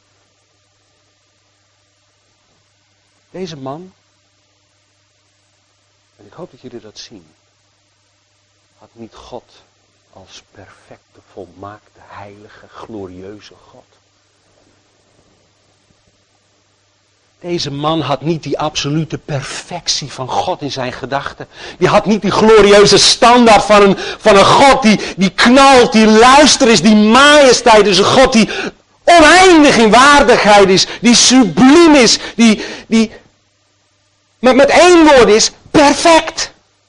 Deze man, en ik hoop dat jullie dat zien, had niet God als perfecte, volmaakte, heilige, glorieuze God. Deze man had niet die absolute perfectie van God in zijn gedachten. Die had niet die glorieuze standaard van een, van een God die, die knalt, die luister is, die majesteit is. Een God die oneindig in waardigheid is, die subliem is, die, die met, met één woord is, perfect.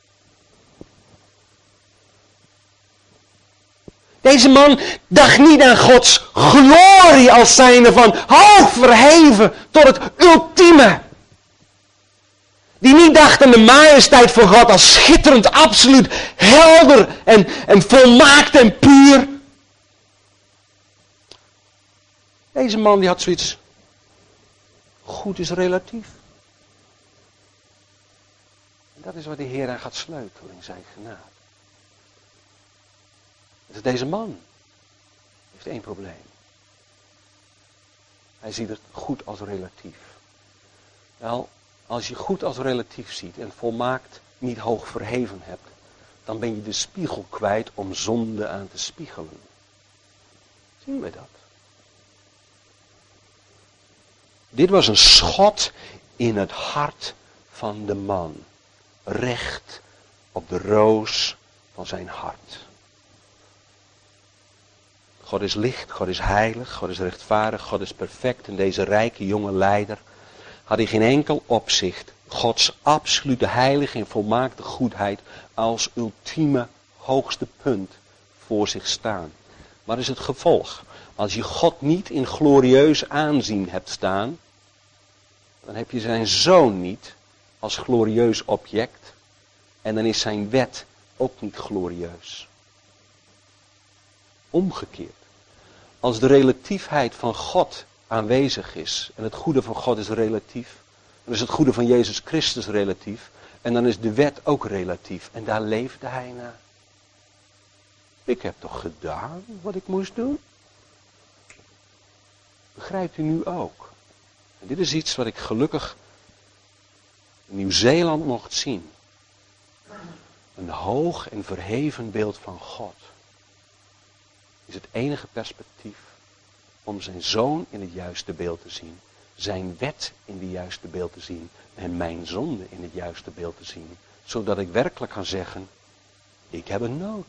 Deze man dacht niet aan Gods glorie als zijnde van hoog verheven tot het ultieme. Die niet dacht aan de majesteit van God als schitterend, absoluut helder en, en volmaakt en puur. Deze man die had zoiets, goed is relatief. En dat is waar de Heer aan gaat sleutelen in zijn genade. Dus deze man heeft één probleem. Hij ziet het goed als relatief. Wel, als je goed als relatief ziet en volmaakt niet hoog verheven hebt, dan ben je de spiegel kwijt om zonde aan te spiegelen. Zien we dat? Dit was een schot in het hart van de man. Recht op de roos van zijn hart. God is licht, God is heilig, God is rechtvaardig, God is perfect. En deze rijke jonge leider had in geen enkel opzicht Gods absolute heilige en volmaakte goedheid als ultieme hoogste punt voor zich staan. Wat is het gevolg? Als je God niet in glorieus aanzien hebt staan, dan heb je zijn zoon niet als glorieus object en dan is zijn wet ook niet glorieus. Omgekeerd. Als de relatiefheid van God aanwezig is en het goede van God is relatief, dan is het goede van Jezus Christus relatief en dan is de wet ook relatief en daar leefde hij naar. Ik heb toch gedaan wat ik moest doen? Begrijpt u nu ook? En dit is iets wat ik gelukkig in Nieuw-Zeeland mocht zien. Een hoog en verheven beeld van God is het enige perspectief om zijn zoon in het juiste beeld te zien. Zijn wet in het juiste beeld te zien. En mijn zonde in het juiste beeld te zien. Zodat ik werkelijk kan zeggen, ik heb een nood.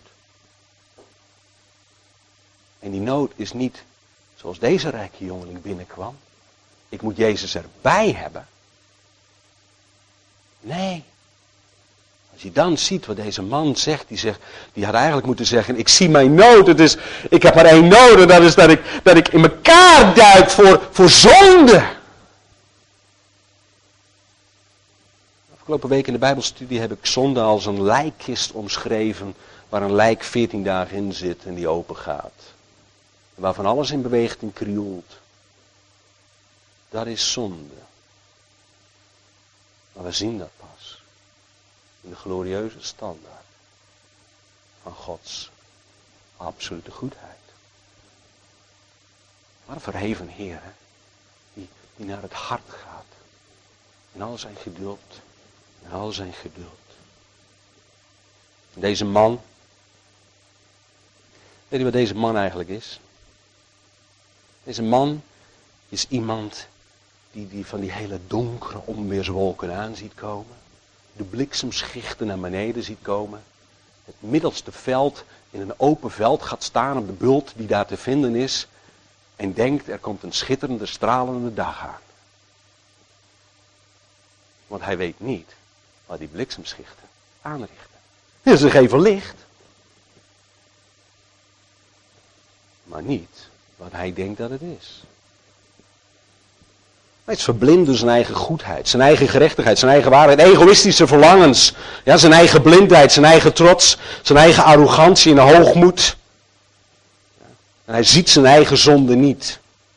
En die nood is niet zoals deze rijke jongeling binnenkwam. Ik moet Jezus erbij hebben. Nee. Als je dan ziet wat deze man zegt, die zegt, die had eigenlijk moeten zeggen, ik zie mijn nood, het is, ik heb maar één nood en dat is dat ik, dat ik in elkaar duik voor, voor zonde. Afgelopen week in de Bijbelstudie heb ik zonde als een lijkkist omschreven, waar een lijk veertien dagen in zit en die open gaat. Waarvan alles in beweegt en krioelt. Dat is zonde. Maar we zien dat pas. In de glorieuze standaard van Gods absolute goedheid. Maar een verheven Heer, hè, die, die naar het hart gaat. In al zijn geduld. In al zijn geduld. Deze man. Weet je wat deze man eigenlijk is? Deze man is iemand die, die van die hele donkere onweerswolken aan ziet komen. De bliksemschichten naar beneden ziet komen. Het middelste veld in een open veld gaat staan op de bult die daar te vinden is. En denkt er komt een schitterende, stralende dag aan. Want hij weet niet wat die bliksemschichten aanrichten. Ze geven licht. Maar niet wat hij denkt dat het is. Hij is verblind door zijn eigen goedheid, zijn eigen gerechtigheid, zijn eigen waarheid, egoïstische verlangens. Ja, zijn eigen blindheid, zijn eigen trots, zijn eigen arrogantie en hoogmoed. En hij ziet zijn eigen zonde niet.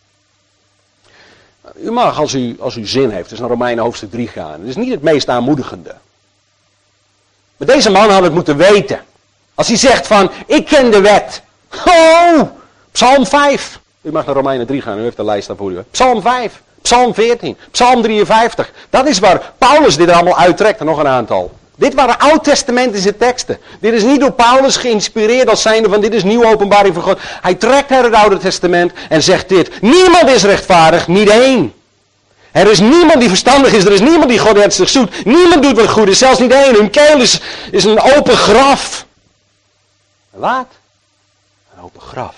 U mag, als u, als u zin heeft, dus naar Romeinen hoofdstuk drie gaan. Het is niet het meest aanmoedigende. Maar deze man had het moeten weten. Als hij zegt van, ik ken de wet. Oh, Psalm vijf. U mag naar Romeinen drie gaan, u heeft de lijst daar voor u. Psalm vijf. Psalm veertien, Psalm drieënvijftig. Dat is waar Paulus dit er allemaal uittrekt en nog een aantal. Dit waren oud-testamentische teksten. Dit is niet door Paulus geïnspireerd als zijnde van dit is nieuwe openbaring van God. Hij trekt uit het Oude Testament en zegt dit. Niemand is rechtvaardig, niet één. Er is niemand die verstandig is, er is niemand die God ernstig zoekt. Niemand doet wat goed is, zelfs niet één. Hun keel is, is een open graf. Wat? Een open graf.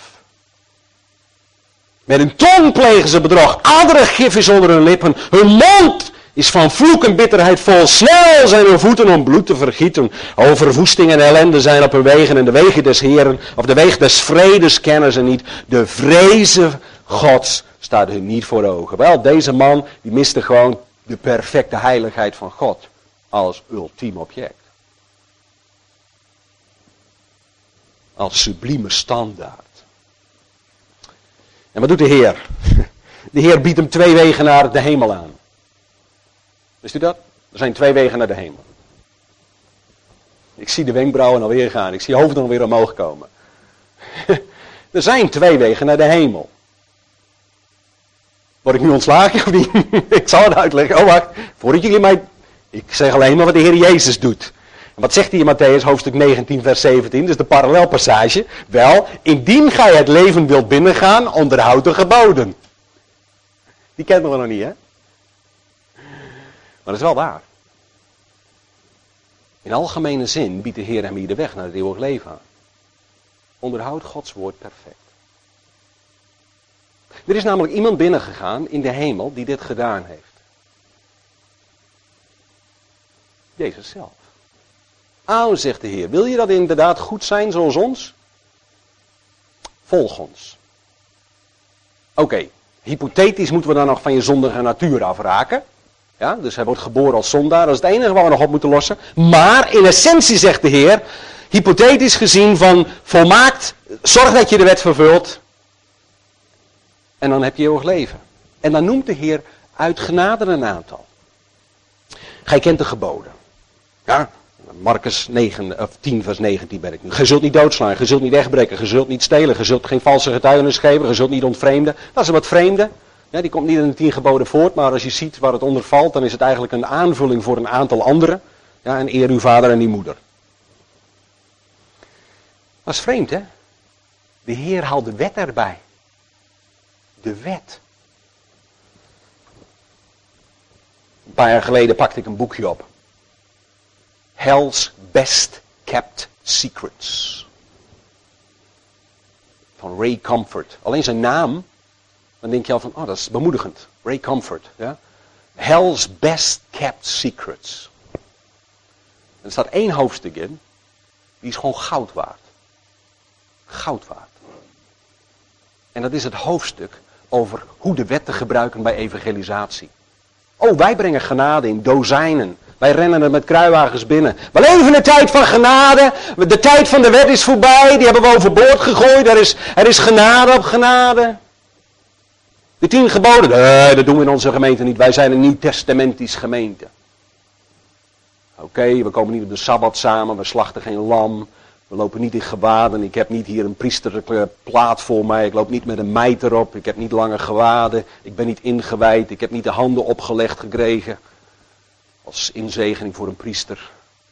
Met hun tong plegen ze bedrog. Adderig gif is onder hun lippen. Hun mond is van vloek en bitterheid vol. Snel zijn hun voeten om bloed te vergieten. O, verwoesting en ellende zijn op hun wegen. En de wegen des Heren, of de wegen des vredes kennen ze niet. De vrezen Gods staat hun niet voor ogen. Wel, deze man die miste gewoon de perfecte heiligheid van God als ultiem object. Als sublieme standaard. En wat doet de Heer? De Heer biedt hem twee wegen naar de hemel aan. Wist u dat? Er zijn twee wegen naar de hemel. Ik zie de wenkbrauwen alweer gaan. Ik zie je hoofd nog weer omhoog komen. Er zijn twee wegen naar de hemel. Word ik nu ontslagen of niet? Ik zal het uitleggen. Oh wacht, voordat jullie mij... Ik zeg alleen maar wat de Heer Jezus doet. En wat zegt hij in Matthäus hoofdstuk negentien vers zeventien? Dus de parallelpassage. Wel, indien gij het leven wilt binnengaan, onderhoud de geboden. Die kennen we nog niet, hè? Maar dat is wel waar. In algemene zin biedt de Heer hem hier de weg naar het eeuwig leven aan. Onderhoud Gods woord perfect. Er is namelijk iemand binnengegaan in de hemel die dit gedaan heeft. Jezus zelf. Au, zegt de Heer, wil je dat inderdaad goed zijn zoals ons? Volg ons. Oké, okay, hypothetisch moeten we dan nog van je zondige natuur afraken. Ja, dus hij wordt geboren als zondaar, dat is het enige waar we nog op moeten lossen. Maar in essentie zegt de Heer, hypothetisch gezien van volmaakt, zorg dat je de wet vervult. En dan heb je eeuwig leven. En dan noemt de Heer uit genade een aantal. Gij kent de geboden. Ja, Marcus negen, of tien vers negentien ben ik nu. Gij zult niet doodslaan, gij zult niet wegbreken, gij zult niet stelen, gij zult geen valse getuigenis geven, gij zult niet ontvreemden. Dat is wat vreemde. Ja, die komt niet in de tien geboden voort, maar als je ziet waar het onder valt, dan is het eigenlijk een aanvulling voor een aantal andere. Ja, en eer uw vader en uw moeder. Dat is vreemd, hè? De Heer haalt de wet erbij. De wet. Een paar jaar geleden pakte ik een boekje op. Hell's Best Kept Secrets. Van Ray Comfort. Alleen zijn naam, dan denk je al van, oh dat is bemoedigend. Ray Comfort. Ja? Hell's Best Kept Secrets. En er staat één hoofdstuk in, die is gewoon goud waard. Goud waard. En dat is het hoofdstuk over hoe de wet te gebruiken bij evangelisatie. Oh, wij brengen genade in dozijnen. Wij rennen er met kruiwagens binnen. We leven in de tijd van genade. De tijd van de wet is voorbij. Die hebben we overboord gegooid. Er is, er is genade op genade. De tien geboden. Nee, dat doen we in onze gemeente niet. Wij zijn een nieuw-testamentisch gemeente. Oké, okay, we komen niet op de Sabbat samen. We slachten geen lam. We lopen niet in gewaden. Ik heb niet hier een priesterlijke plaat voor mij. Ik loop niet met een mijter op. Ik heb niet lange gewaden. Ik ben niet ingewijd. Ik heb niet de handen opgelegd gekregen. Als inzegening voor een priester.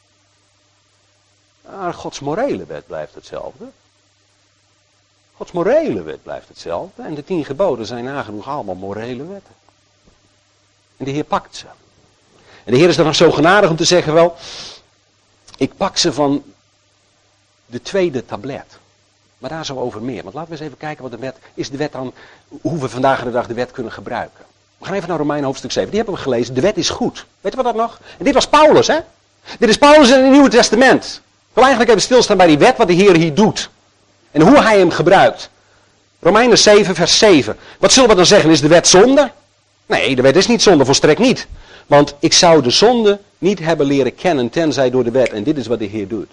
Maar Gods morele wet blijft hetzelfde. Gods morele wet blijft hetzelfde. En de tien geboden zijn nagenoeg allemaal morele wetten. En de Heer pakt ze. En de Heer is dan nog zo genadig om te zeggen, wel, ik pak ze van de tweede tablet. Maar daar zo over meer. Want laten we eens even kijken wat de wet is. De wet dan, hoe we vandaag de dag de wet kunnen gebruiken. We gaan even naar Romeinen hoofdstuk zeven. Die hebben we gelezen. De wet is goed. Weet je wat dat nog? En dit was Paulus, hè? Dit is Paulus in het Nieuwe Testament. Ik wil eigenlijk even stilstaan bij die wet, wat de Heer hier doet. En hoe hij hem gebruikt. Romeinen zeven, vers zeven. Wat zullen we dan zeggen? Is de wet zonde? Nee, de wet is niet zonde, volstrekt niet. Want ik zou de zonde niet hebben leren kennen, tenzij door de wet. En dit is wat de Heer doet.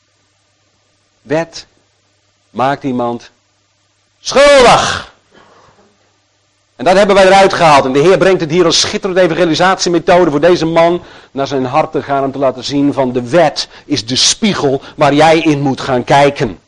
Wet maakt iemand schuldig. En dat hebben wij eruit gehaald. En de Heer brengt het hier als schitterende evangelisatiemethode voor deze man naar zijn hart te gaan om te laten zien van de wet is de spiegel waar jij in moet gaan kijken.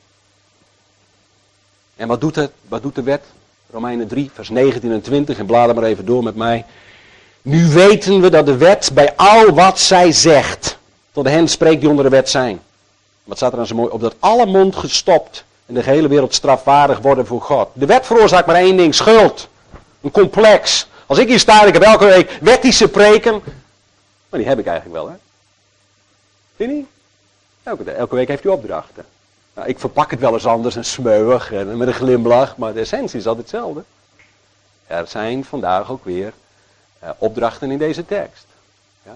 En wat doet het? Wat doet de wet? Romeinen drie, vers negentien en twintig. En blader maar even door met mij. Nu weten we dat de wet bij al wat zij zegt. tot hen spreekt die onder de wet zijn. Wat staat er dan zo mooi? Opdat alle mond gestopt en de gehele wereld strafwaardig worden voor God. De wet veroorzaakt maar één ding, schuld. Een complex. Als ik hier sta en ik heb elke week wettische preken. Maar die heb ik eigenlijk wel, hè. Vind je niet? Elke, elke week heeft u opdrachten. Nou, ik verpak het wel eens anders en smeuig en met een glimlach. Maar de essentie is altijd hetzelfde. Er zijn vandaag ook weer uh, opdrachten in deze tekst. Ja.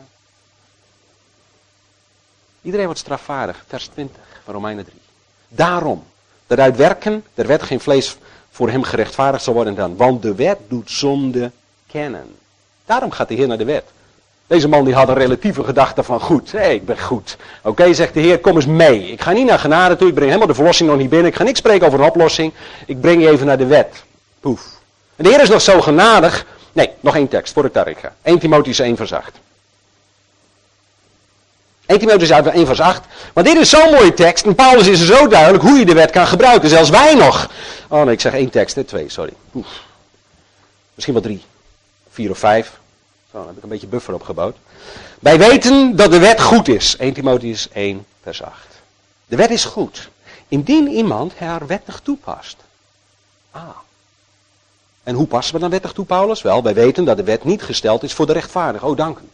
Iedereen wordt strafvaardig. Vers twintig van Romeinen drie. Daarom, dat uit werken der wet geen vlees voor hem gerechtvaardigd zal worden dan. Want de wet doet zonde kennen. Daarom gaat de Heer naar de wet. Deze man die had een relatieve gedachte van goed. Hé, hey, ik ben goed. Oké, okay, zegt de Heer, kom eens mee. Ik ga niet naar genade toe. Ik breng helemaal de verlossing nog niet binnen. Ik ga niks spreken over een oplossing. Ik breng je even naar de wet. Poef. En de Heer is nog zo genadig. Nee, nog één tekst voor ik daarin ga. Eerste Timotheüs één vers acht. Eerste Timotheüs één vers acht. Maar dit is zo'n mooie tekst. En Paulus is er zo duidelijk hoe je de wet kan gebruiken. Zelfs wij nog. Oh nee, ik zeg één tekst. Hè? Twee, sorry. Oef. Misschien wel drie. Vier of vijf. Zo, dan heb ik een beetje buffer opgebouwd. Wij weten dat de wet goed is. Eerste Timotheüs één vers acht. De wet is goed. Indien iemand haar wettig toepast. Ah. En hoe passen we dan wettig toe, Paulus? Wel, wij weten dat de wet niet gesteld is voor de rechtvaardigen. Oh, dank u.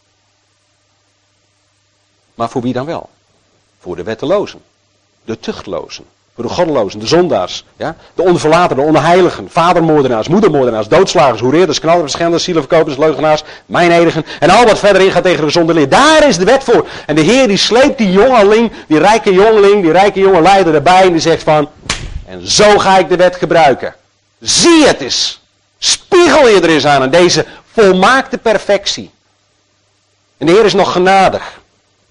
Maar voor wie dan wel? Voor de wettelozen. De tuchtlozen. Voor de goddelozen, de zondaars. Ja? De onverlaten, de onheiligen. Vadermoordenaars, moedermoordenaars, doodslagers, hoereerders, knallers, schenders, zielenverkopers, leugenaars, mijnedigen. En al wat verder ingaat tegen de gezonde leer. Daar is de wet voor. En de Heer die sleept die jongeling, die rijke jongeling, die rijke jonge leider erbij. En die zegt van, en zo ga ik de wet gebruiken. Zie het eens. Spiegel je er eens aan. En deze volmaakte perfectie. En de Heer is nog genadig.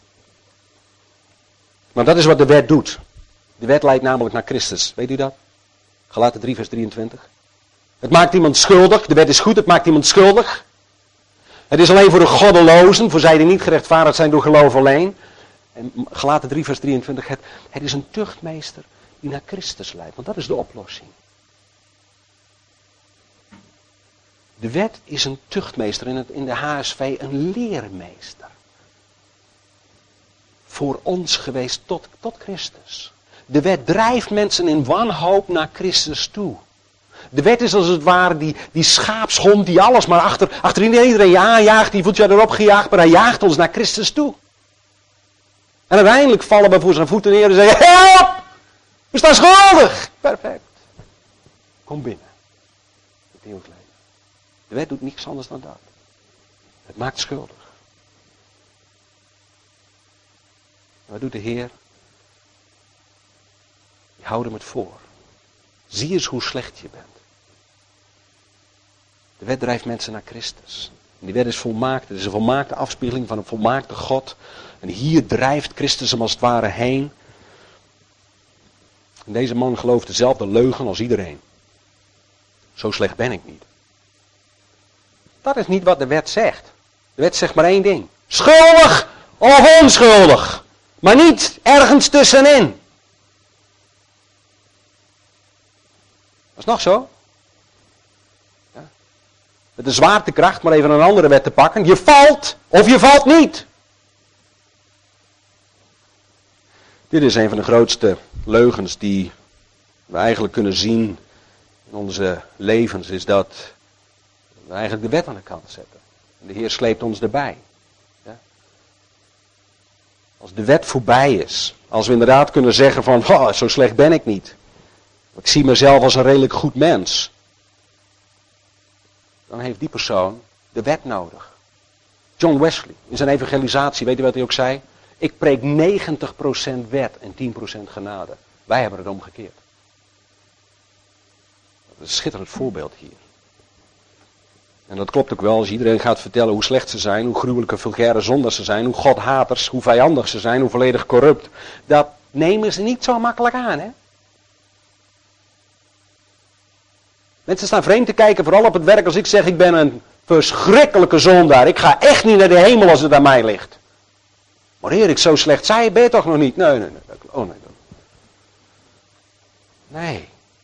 Maar dat is wat de wet doet. De wet leidt namelijk naar Christus. Weet u dat? Galaten drie vers drieëntwintig. Het maakt iemand schuldig. De wet is goed. Het maakt iemand schuldig. Het is alleen voor de goddelozen. Voor zij die niet gerechtvaardigd zijn door geloof alleen. En Galaten drie vers drieëntwintig. Het, het is een tuchtmeester die naar Christus leidt. Want dat is de oplossing. De wet is een tuchtmeester. In, het, in de H S V een leermeester. Voor ons geweest tot, tot Christus. De wet drijft mensen in wanhoop naar Christus toe. De wet is als het ware die, die schaapshond die alles maar achter, achter iedereen je aanjaagt. Die voelt je erop gejaagd, maar hij jaagt ons naar Christus toe. En uiteindelijk vallen we voor zijn voeten neer en zeggen, help! We staan schuldig! Perfect. Kom binnen. Het eeuwig leven. De wet doet niks anders dan dat. Het maakt schuldig. En wat doet de Heer? Die houdt hem het voor. Zie eens hoe slecht je bent. De wet drijft mensen naar Christus. En die wet is volmaakt. Het is een volmaakte afspiegeling van een volmaakte God. En hier drijft Christus hem als het ware heen. En deze man gelooft dezelfde leugen als iedereen. Zo slecht ben ik niet. Dat is niet wat de wet zegt. De wet zegt maar één ding. Schuldig of onschuldig. Maar niet ergens tussenin. Dat is nog zo. Ja. Met de zwaartekracht, maar even een andere wet te pakken. Je valt of je valt niet. Dit is een van de grootste leugens die we eigenlijk kunnen zien in onze levens. Is dat we eigenlijk de wet aan de kant zetten. En de Heer sleept ons erbij. Ja. Als de wet voorbij is. Als we inderdaad kunnen zeggen van, oh, zo slecht ben ik niet. Ik zie mezelf als een redelijk goed mens. Dan heeft die persoon de wet nodig. John Wesley, in zijn evangelisatie, weet je wat hij ook zei? Ik preek negentig procent wet en tien procent genade. Wij hebben het omgekeerd. Dat is een schitterend voorbeeld hier. En dat klopt ook wel als iedereen gaat vertellen hoe slecht ze zijn, hoe gruwelijke vulgaire zondaars ze zijn, hoe godhaters, hoe vijandig ze zijn, hoe volledig corrupt. Dat nemen ze niet zo makkelijk aan, hè? Mensen staan vreemd te kijken, vooral op het werk als ik zeg ik ben een verschrikkelijke zondaar. Ik ga echt niet naar de hemel als het aan mij ligt. Maar Heer, ik zo slecht zei, ben je toch nog niet? Nee, nee, nee. Oh nee. Nee.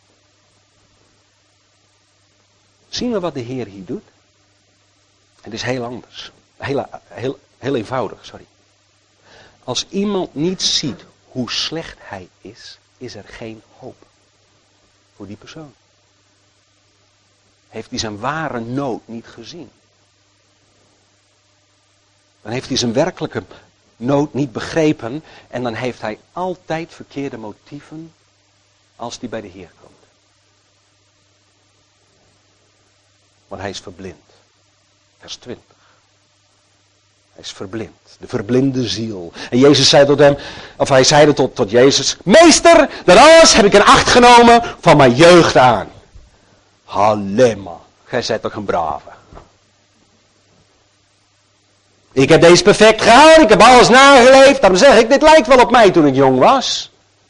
Zien we wat de Heer hier doet? Het is heel anders. Heel, heel, heel eenvoudig, sorry. Als iemand niet ziet hoe slecht hij is, is er geen hoop voor die persoon. Heeft hij zijn ware nood niet gezien? Dan heeft hij zijn werkelijke nood niet begrepen en dan heeft hij altijd verkeerde motieven als hij bij de Heer komt. Want hij is verblind. Vers twintig. Hij is verblind. De verblinde ziel. En Jezus zei tot hem, of hij zeide tot, tot Jezus, Meester, dat alles heb ik in acht genomen van mijn jeugd aan. Halema, gij zijt toch een brave. Ik heb deze perfect gehouden, ik heb alles nageleefd. Daarom zeg ik, dit lijkt wel op mij toen ik jong was.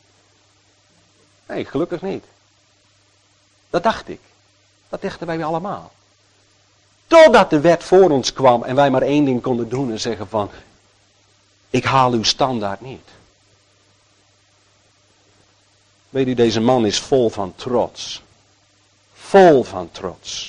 Nee, gelukkig niet. Dat dacht ik. Dat dachten wij allemaal. Totdat de wet voor ons kwam en wij maar één ding konden doen en zeggen van, ik haal uw standaard niet. Weet u, deze man is vol van trots. Vol van trots.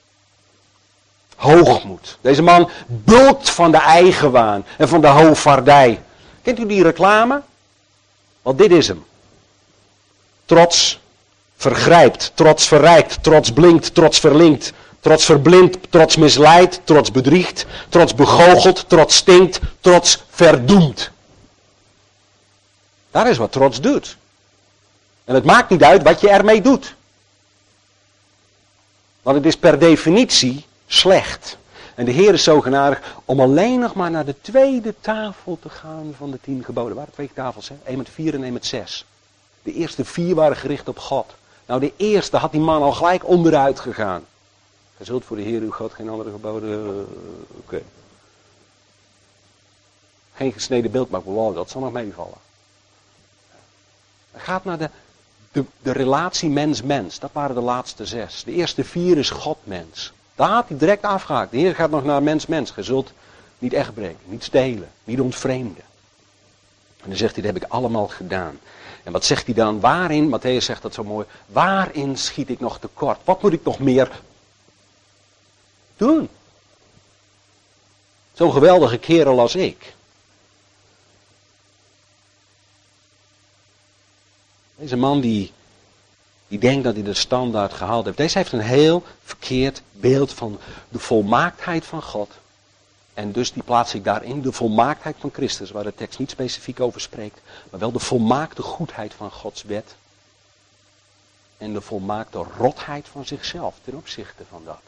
Hoogmoed. Deze man bulkt van de eigenwaan en van de hoogvaardij. Kent u die reclame? Want dit is hem. Trots vergrijpt, trots verrijkt, trots blinkt, trots verlinkt, trots verblindt, trots misleidt, trots bedriegt, trots begoochelt, trots stinkt, trots verdoemt. Dat is wat trots doet. En het maakt niet uit wat je ermee doet. Want het is per definitie slecht. En de Heer is zo genadig om alleen nog maar naar de tweede tafel te gaan van de tien geboden. Er waren twee tafels, hè? Eén met vier en één met zes. De eerste vier waren gericht op God. Nou, de eerste had die man al gelijk onderuit gegaan. Gij zult voor de Heer uw God geen andere geboden... Uh, Oké. Okay. Geen gesneden beeld, maar wow, dat zal nog meevallen. Hij gaat naar de, de, de relatie mens-mens. Dat waren de laatste zes. De eerste vier is God-mens. Daar had hij direct afgehaakt. De Heer gaat nog naar mens-mens. Gij zult niet echt breken, niet stelen, niet ontvreemden. En dan zegt hij, dat heb ik allemaal gedaan. En wat zegt hij dan? Waarin, Matthäus zegt dat zo mooi, waarin schiet ik nog tekort? Wat moet ik nog meer doen? Zo'n geweldige kerel als ik. Deze man die, die denkt dat hij de standaard gehaald heeft. Deze heeft een heel verkeerd beeld van de volmaaktheid van God. En dus die plaats ik daarin, de volmaaktheid van Christus, waar de tekst niet specifiek over spreekt. Maar wel de volmaakte goedheid van Gods wet. En de volmaakte rotheid van zichzelf ten opzichte van dat.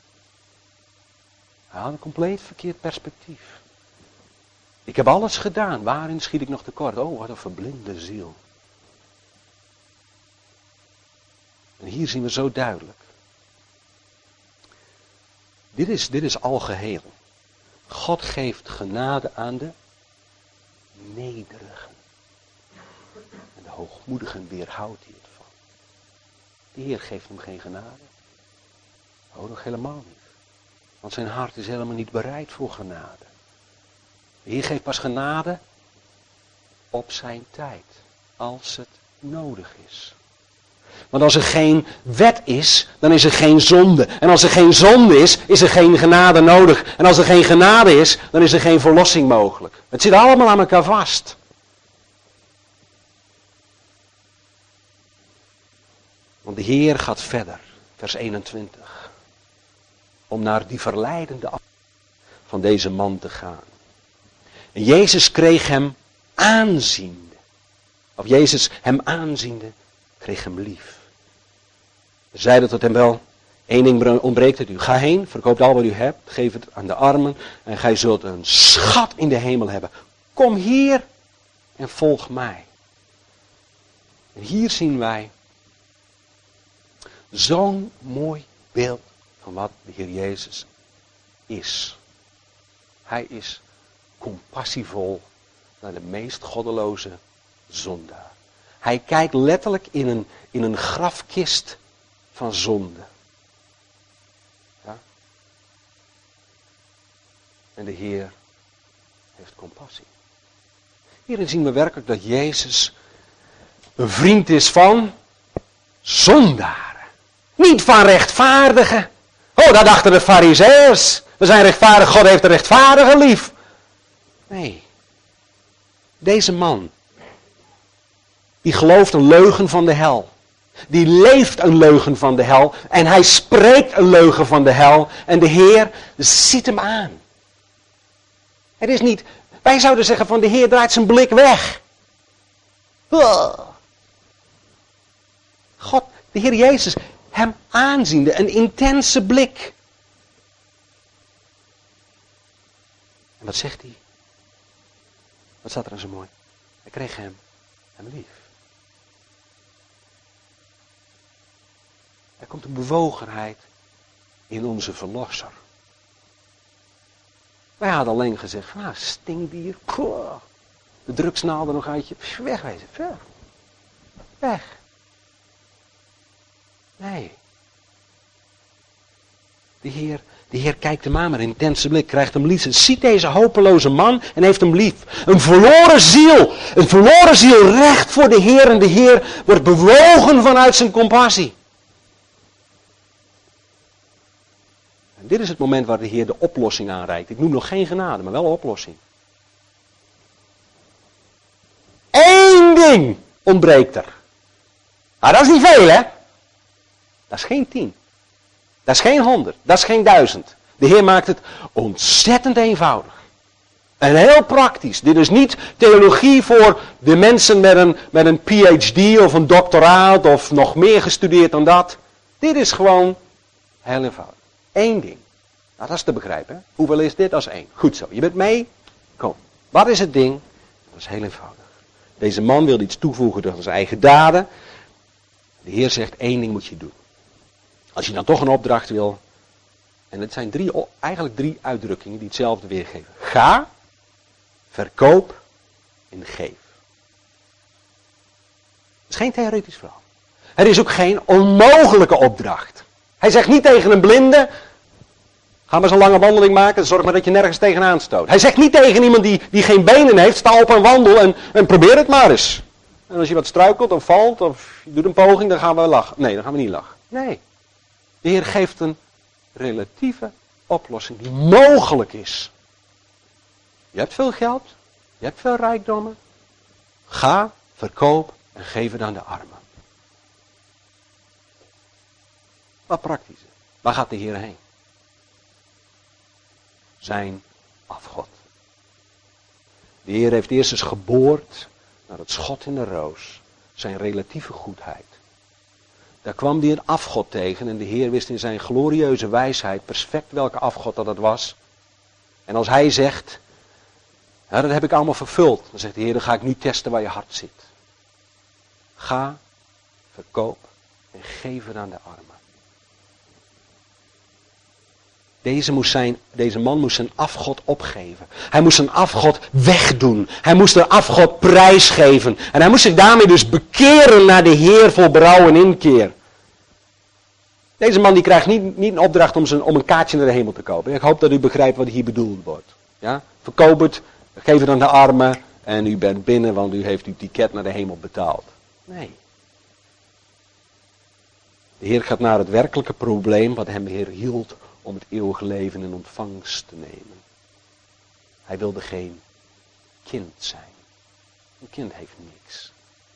Hij had een compleet verkeerd perspectief. Ik heb alles gedaan, waarin schiet ik nog tekort? Oh, wat een verblinde ziel. En hier zien we zo duidelijk. Dit is, dit is algeheel. God geeft genade aan de nederigen. En de hoogmoedigen weerhoudt hij het van. De Heer geeft hem geen genade. Oh, nog helemaal niet. Want zijn hart is helemaal niet bereid voor genade. De Heer geeft pas genade op zijn tijd. Als het nodig is. Want als er geen wet is, dan is er geen zonde. En als er geen zonde is, is er geen genade nodig. En als er geen genade is, dan is er geen verlossing mogelijk. Het zit allemaal aan elkaar vast. Want de Heer gaat verder, vers eenentwintig. Om naar die verleidende af van deze man te gaan. En Jezus kreeg hem aanziende. Of Jezus hem aanziende, kreeg hem lief. Ze zeiden tot hem wel, één ding ontbreekt het u. Ga heen, verkoop al wat u hebt, geef het aan de armen en gij zult een schat in de hemel hebben. Kom hier en volg mij. En hier zien wij zo'n mooi beeld van wat de Heer Jezus is. Hij is compassievol naar de meest goddeloze zondaar. Hij kijkt letterlijk in een, in een grafkist van zonde. Ja? En de Heer heeft compassie. Hierin zien we werkelijk dat Jezus een vriend is van zondaren. Niet van rechtvaardigen. Oh, dat dachten de farizeeërs. We zijn rechtvaardig, God heeft de rechtvaardigen lief. Nee. Deze man, die gelooft een leugen van de hel. Die leeft een leugen van de hel. En hij spreekt een leugen van de hel. En de Heer ziet hem aan. Het is niet, wij zouden zeggen van de Heer draait zijn blik weg. God, de Heer Jezus, hem aanziende, een intense blik. En wat zegt hij? Wat staat er aan zo mooi? Hij kreeg hem, hem lief. Er komt een bewogenheid in onze verlosser. Wij hadden alleen gezegd, van, ah, stinkdier, poeh, de drugsnaalden nog uit je, wegwezen, weg. Weg. Nee. De Heer, de Heer kijkt hem aan met een intense blik, krijgt hem lief. Ziet deze hopeloze man en heeft hem lief. Een verloren ziel, een verloren ziel recht voor de Heer en de Heer wordt bewogen vanuit zijn compassie. En dit is het moment waar de Heer de oplossing aanreikt. Ik noem nog geen genade, maar wel een oplossing. Eén ding ontbreekt er. Nou, dat is niet veel, hè? Dat is geen tien. Dat is geen honderd. Dat is geen duizend. De Heer maakt het ontzettend eenvoudig. En heel praktisch. Dit is niet theologie voor de mensen met een, met een P H D of een doctoraat of nog meer gestudeerd dan dat. Dit is gewoon heel eenvoudig. Eén ding. Nou, dat is te begrijpen. Hè? Hoeveel is dit? Dat is één. Goed zo. Je bent mee? Kom. Wat is het ding? Dat is heel eenvoudig. Deze man wilde iets toevoegen door zijn eigen daden. De Heer zegt, één ding moet je doen. Als je dan toch een opdracht wil. En het zijn drie, eigenlijk drie uitdrukkingen die hetzelfde weergeven. Ga, verkoop en geef. Het is geen theoretisch verhaal. Het is ook geen onmogelijke opdracht. Hij zegt niet tegen een blinde, ga maar eens een lange wandeling maken, zorg maar dat je nergens tegenaan stoot. Hij zegt niet tegen iemand die, die geen benen heeft, sta op en wandel en, en probeer het maar eens. En als je wat struikelt of valt of je doet een poging, dan gaan we lachen. Nee, dan gaan we niet lachen. Nee. De Heer geeft een relatieve oplossing die mogelijk is. Je hebt veel geld, je hebt veel rijkdommen. Ga, verkoop en geef het aan de armen. Wat praktisch. Waar gaat de Heer heen? Zijn afgod. De Heer heeft eerst eens geboord naar het schot in de roos. Zijn relatieve goedheid. Daar kwam hij een afgod tegen en de Heer wist in zijn glorieuze wijsheid perfect welke afgod dat het was. En als hij zegt, ja, dat heb ik allemaal vervuld, dan zegt de Heer, dan ga ik nu testen waar je hart zit. Ga, verkoop en geef het aan de armen. Deze, moest zijn, deze man moest zijn afgod opgeven. Hij moest zijn afgod wegdoen. Hij moest de afgod prijsgeven. En hij moest zich daarmee dus bekeren naar de Heer vol berouw en inkeer. Deze man die krijgt niet, niet een opdracht om, zijn, om een kaartje naar de hemel te kopen. Ik hoop dat u begrijpt wat hier bedoeld wordt. Ja? Verkoop het, geef het aan de armen en u bent binnen, want u heeft uw ticket naar de hemel betaald. Nee. De Heer gaat naar het werkelijke probleem wat hem Heer hield om het eeuwige leven in ontvangst te nemen. Hij wilde geen kind zijn. Een kind heeft niks.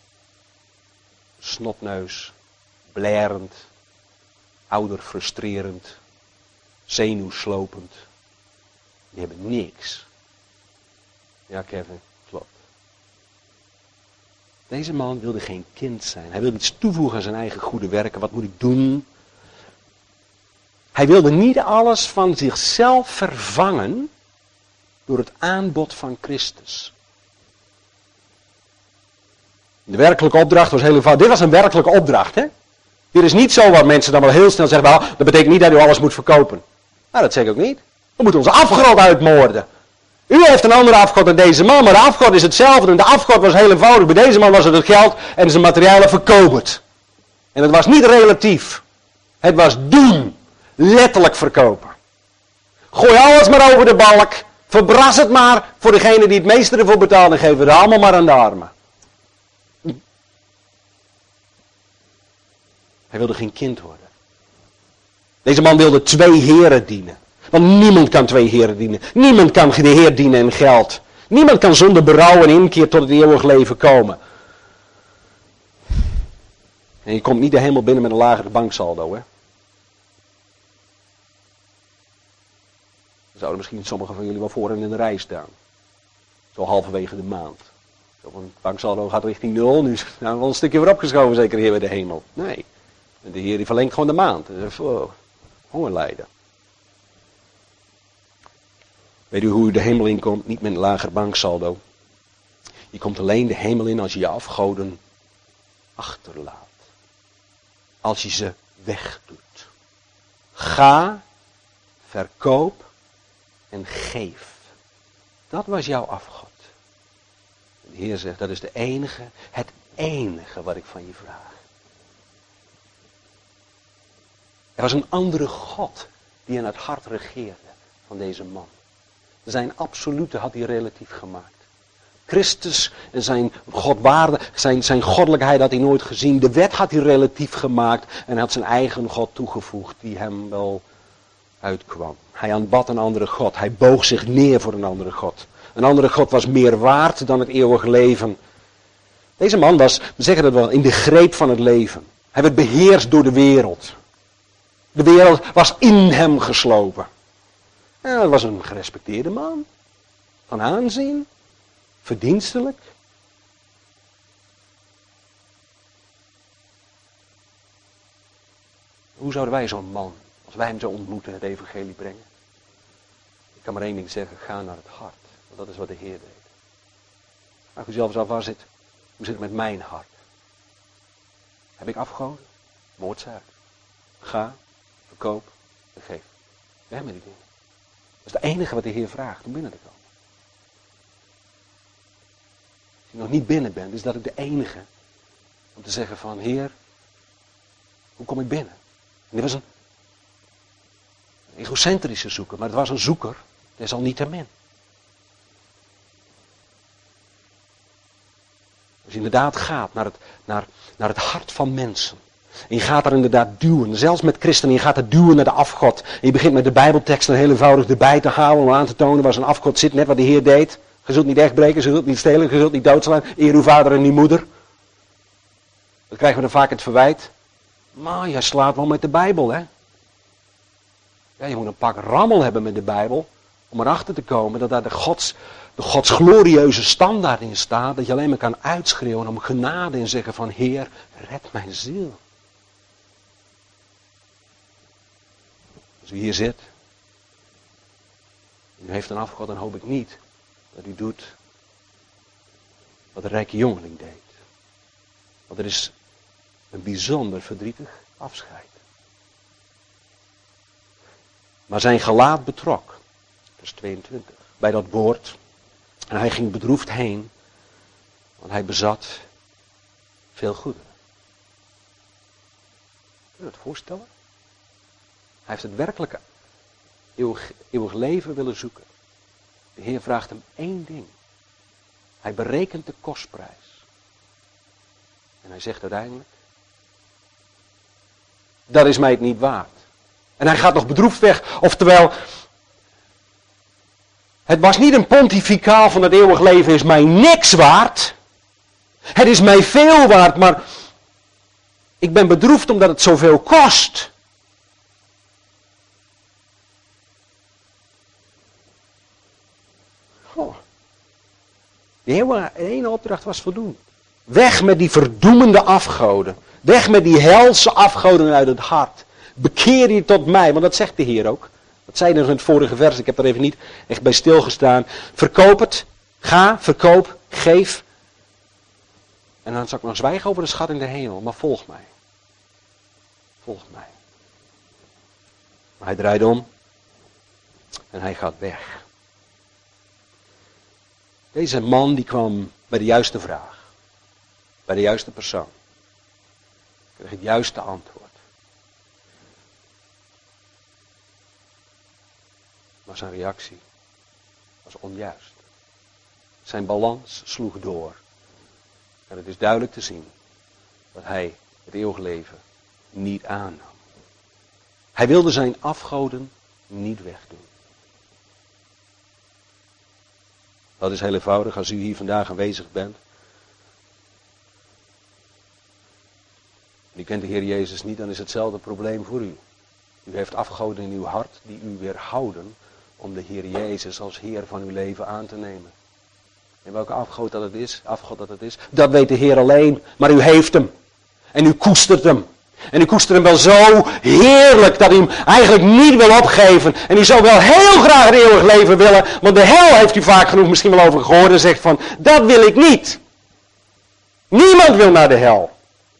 Snotneus, blerend, ouder frustrerend, zenuwslopend. Die hebben niks. Ja, Kevin, klopt. Deze man wilde geen kind zijn. Hij wilde iets toevoegen aan zijn eigen goede werken. Wat moet ik doen? Hij wilde niet alles van zichzelf vervangen door het aanbod van Christus. De werkelijke opdracht was heel eenvoudig. Dit was een werkelijke opdracht, hè? Dit is niet zo waar mensen dan wel heel snel zeggen, nou, dat betekent niet dat u alles moet verkopen. Nou, dat zeg ik ook niet. We moeten onze afgod uitmoorden. U heeft een andere afgod dan deze man, maar de afgod is hetzelfde. En de afgod was heel eenvoudig. Bij deze man was het het geld en zijn materialen verkopen. En het was niet relatief. Het was doen. Letterlijk verkopen. Gooi alles maar over de balk. Verbras het maar voor degene die het meeste ervoor betaalt. En geef het allemaal maar aan de armen. Hij wilde geen kind worden. Deze man wilde twee heren dienen. Want niemand kan twee heren dienen. Niemand kan de Heer dienen en geld. Niemand kan zonder berouw en inkeer tot het eeuwig leven komen. En je komt niet de hemel binnen met een lagere banksaldo, hè. Dan zouden misschien sommigen van jullie wel voor in de rij staan. Zo halverwege de maand. Zo van, het banksaldo gaat richting nul, nu zijn we wel een stukje weer opgeschoven, zeker hier bij de hemel. Nee, de Heer die verlengt gewoon de maand. Oh, honger lijden. Weet u hoe u de hemel inkomt? Niet met een lager banksaldo. Je komt alleen de hemel in als je je afgoden achterlaat. Als je ze wegdoet. Ga, verkoop en geef. Dat was jouw afgod. De Heer zegt, dat is de enige, het enige wat ik van je vraag. Er was een andere God die in het hart regeerde van deze man. Zijn absolute had hij relatief gemaakt. Christus en zijn godwaarde, zijn, zijn goddelijkheid had hij nooit gezien. De wet had hij relatief gemaakt en had zijn eigen God toegevoegd die hem wel uitkwam. Hij aanbad een andere God. Hij boog zich neer voor een andere God. Een andere God was meer waard dan het eeuwige leven. Deze man was, we zeggen dat wel, in de greep van het leven. Hij werd beheerst door de wereld. De wereld was in hem geslopen. En hij was een gerespecteerde man. Van aanzien. Verdienstelijk. Hoe zouden wij zo'n man, als wij hem zo ontmoeten, het evangelie brengen? Ik kan maar één ding zeggen, ga naar het hart. Want dat is wat de Heer deed. Vraag u zelf eens af, waar zit, hoe zit het met mijn hart? Heb ik afgehouden? Moordzaak. Ga, verkoop en geef. Weg met die dingen. Dat is het enige wat de Heer vraagt om binnen te komen. Als je nog niet binnen bent, is dat ook de enige om te zeggen van, Heer, hoe kom ik binnen? En dit was een egocentrische zoeker, maar het was een zoeker, desalniettemin. Als je inderdaad gaat naar het, naar, naar het hart van mensen. En je gaat er inderdaad duwen, zelfs met christenen, je gaat er duwen naar de afgod. En je begint met de bijbelteksten heel eenvoudig erbij te halen om aan te tonen waar zo'n afgod zit, net wat de Heer deed. Je zult niet echtbreken, je zult niet stelen, je zult niet doodslaan, eer uw vader en uw moeder. Dan krijgen we dan vaak het verwijt. Maar jij slaat wel met de Bijbel, hè. Ja, je moet een pak rammel hebben met de Bijbel om erachter te komen dat daar de Gods, de Gods glorieuze standaard in staat, dat je alleen maar kan uitschreeuwen om genade en zeggen van, Heer, red mijn ziel. Als u hier zit, u heeft een afgod, dan hoop ik niet dat u doet wat de rijke jongeling deed. Want er is een bijzonder verdrietig afscheid. Maar zijn gelaat betrok, vers tweeëntwintig, bij dat woord. En hij ging bedroefd heen, want hij bezat veel goederen. Kun je het voorstellen? Hij heeft het werkelijke eeuwig, eeuwig leven willen zoeken. De Heer vraagt hem één ding. Hij berekent de kostprijs. En hij zegt uiteindelijk, dat is mij het niet waard. En hij gaat nog bedroefd weg. Oftewel, het was niet een pontificaal van het eeuwig leven is mij niks waard. Het is mij veel waard, maar ik ben bedroefd omdat het zoveel kost. Oh. De ene opdracht was voldoende. Weg met die verdoemende afgoden. Weg met die helse afgoden uit het hart. Bekeer je tot mij, want dat zegt de Heer ook. Dat zei hij in het vorige vers, ik heb er even niet echt bij stilgestaan. Verkoop het, ga, verkoop, geef. En dan zal ik nog zwijgen over de schat in de hemel, maar volg mij. Volg mij. Maar hij draait om en hij gaat weg. Deze man die kwam bij de juiste vraag. Bij de juiste persoon. Kreeg het juiste antwoord. Maar zijn reactie was onjuist. Zijn balans sloeg door. En het is duidelijk te zien dat hij het eeuwige leven niet aannam. Hij wilde zijn afgoden niet wegdoen. Dat is heel eenvoudig als u hier vandaag aanwezig bent. En u kent de Heer Jezus niet, dan is hetzelfde probleem voor u. U heeft afgoden in uw hart die u weerhouden om de Heer Jezus als Heer van uw leven aan te nemen. En welke afgod dat het is, afgod dat het is, dat weet de Heer alleen, maar u heeft hem. En u koestert hem. En u koestert hem wel zo heerlijk dat u hem eigenlijk niet wil opgeven. En u zou wel heel graag het eeuwig leven willen, want de hel heeft u vaak genoeg misschien wel over gehoord en zegt van, dat wil ik niet. Niemand wil naar de hel.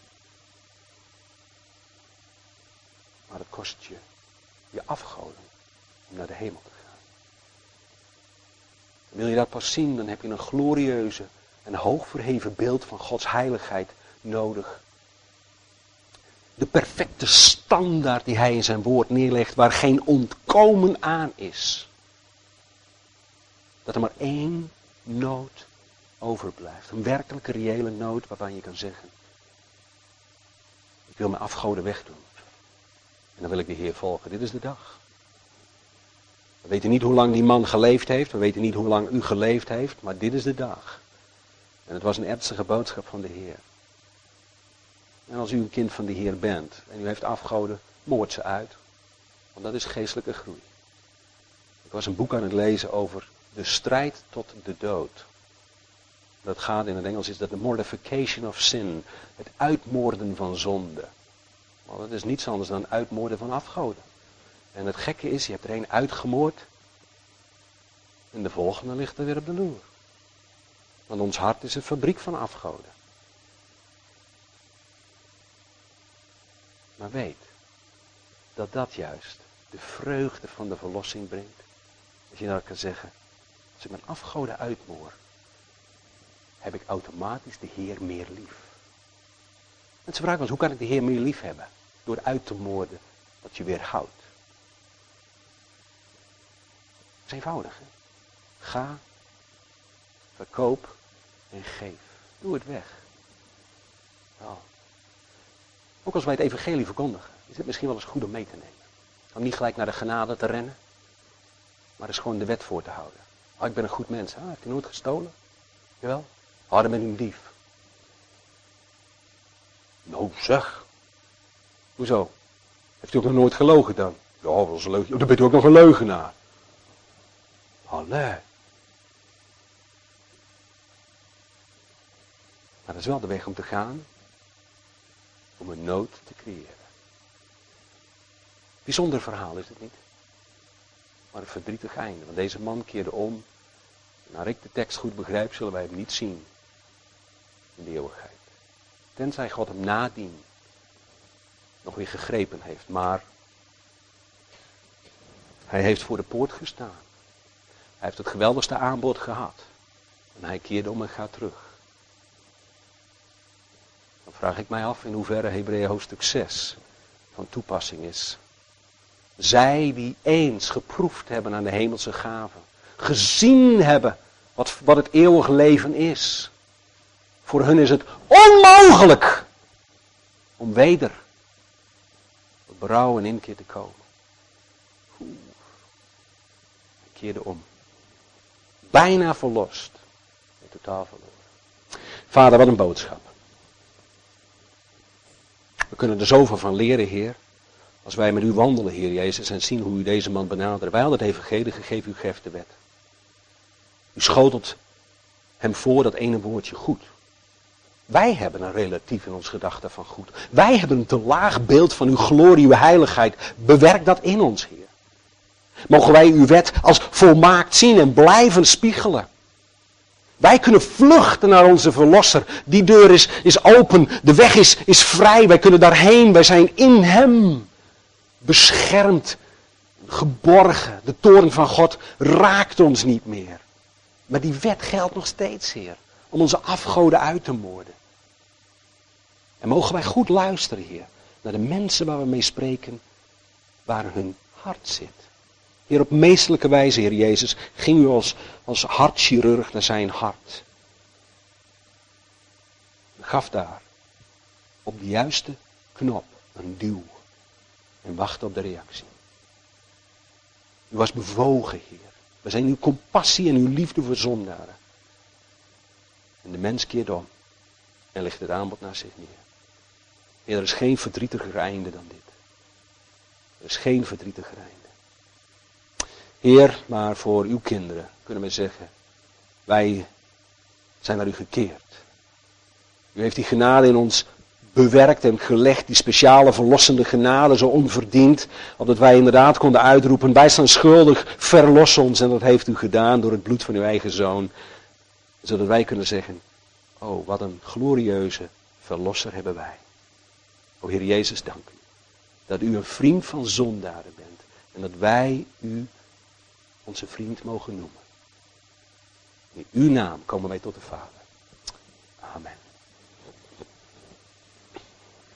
Maar het kost je je afgoden om naar de hemel te gaan. Wil je dat pas zien, dan heb je een glorieuze en hoog verheven beeld van Gods heiligheid nodig. De perfecte standaard die hij in zijn woord neerlegt, waar geen ontkomen aan is. Dat er maar één nood overblijft. Een werkelijke reële nood waarvan je kan zeggen, ik wil mijn afgoden wegdoen. En dan wil ik de Heer volgen. Dit is de dag. We weten niet hoe lang die man geleefd heeft. We weten niet hoe lang u geleefd heeft. Maar dit is de dag. En het was een ernstige boodschap van de Heer. En als u een kind van de Heer bent. En u heeft afgoden. Moord ze uit. Want dat is geestelijke groei. Ik was een boek aan het lezen over de strijd tot de dood. Dat gaat in het Engels is dat de mortification of sin. Het uitmoorden van zonde. Maar dat is niets anders dan uitmoorden van afgoden. En het gekke is, je hebt er een uitgemoord. En de volgende ligt er weer op de loer. Want ons hart is een fabriek van afgoden. Maar weet, dat dat juist de vreugde van de verlossing brengt. Als je nou kan zeggen, als ik mijn afgoden uitmoor, heb ik automatisch de Heer meer lief. Mensen vragen ons, hoe kan ik de Heer meer lief hebben? Door uit te moorden wat je weerhoudt. Dat is eenvoudig. Hè? Ga, verkoop en geef. Doe het weg. Nou, ook als wij het evangelie verkondigen, is het misschien wel eens goed om mee te nemen. Om niet gelijk naar de genade te rennen, maar eens gewoon de wet voor te houden. Oh, ik ben een goed mens. Ah, heeft hij nooit gestolen? Jawel? Oh, dan ben ik een dief. Nou zeg. Hoezo? Heeft u ook nog nooit gelogen dan? Ja, wel eens een leugen. Oh, dan bent u ook nog een leugenaar. Allee. Maar dat is wel de weg om te gaan. Om een nood te creëren. Bijzonder verhaal is het niet. Maar een verdrietig einde. Want deze man keerde om. Naar ik de tekst goed begrijp, zullen wij hem niet zien. In de eeuwigheid. Tenzij God hem nadien nog weer gegrepen heeft. Maar hij heeft voor de poort gestaan. Hij heeft het geweldigste aanbod gehad. En hij keerde om en gaat terug. Dan vraag ik mij af in hoeverre Hebreeën hoofdstuk zes van toepassing is. Zij die eens geproefd hebben aan de hemelse gaven. Gezien hebben wat, wat het eeuwig leven is. Voor hun is het onmogelijk om weder tot berouw en inkeer te komen. Oeh. Hij keerde om. Bijna verlost. En totaal verloren. Vader, wat een boodschap. We kunnen er zoveel van leren, Heer. Als wij met u wandelen, Heer Jezus, en zien hoe u deze man benadert. Wij hadden het evangelie gegeven, u geeft de wet. U schotelt hem voor dat ene woordje goed. Wij hebben een relatief in ons gedachte van goed. Wij hebben een te laag beeld van uw glorie, uw heiligheid. Bewerk dat in ons, Heer. Mogen wij uw wet als volmaakt zien en blijven spiegelen. Wij kunnen vluchten naar onze verlosser. Die deur is, is open. De weg is, is vrij. Wij kunnen daarheen. Wij zijn in hem. Beschermd. Geborgen. De toorn van God raakt ons niet meer. Maar die wet geldt nog steeds, Heer. Om onze afgoden uit te moorden. En mogen wij goed luisteren, Heer. Naar de mensen waar we mee spreken. Waar hun hart zit. Heer, op meestelijke wijze, Heer Jezus, ging u als, als hartchirurg naar zijn hart. Gaf daar op de juiste knop een duw. En wachtte op de reactie. U was bewogen, Heer. We zijn uw compassie en uw liefde voor zondaren. En de mens keert om en legt het aanbod naar zich neer. Heer, er is geen verdrietiger einde dan dit. Er is geen verdrietiger einde. Heer, maar voor uw kinderen kunnen we zeggen, wij zijn naar u gekeerd. U heeft die genade in ons bewerkt en gelegd, die speciale verlossende genade, zo onverdiend, opdat wij inderdaad konden uitroepen, wij staan schuldig, verlos ons. En dat heeft u gedaan door het bloed van uw eigen zoon. Zodat wij kunnen zeggen, oh, wat een glorieuze verlosser hebben wij. O Heer Jezus, dank u. Dat u een vriend van zondaren bent. En dat wij u onze vriend mogen noemen. In uw naam komen wij tot de Vader. Amen.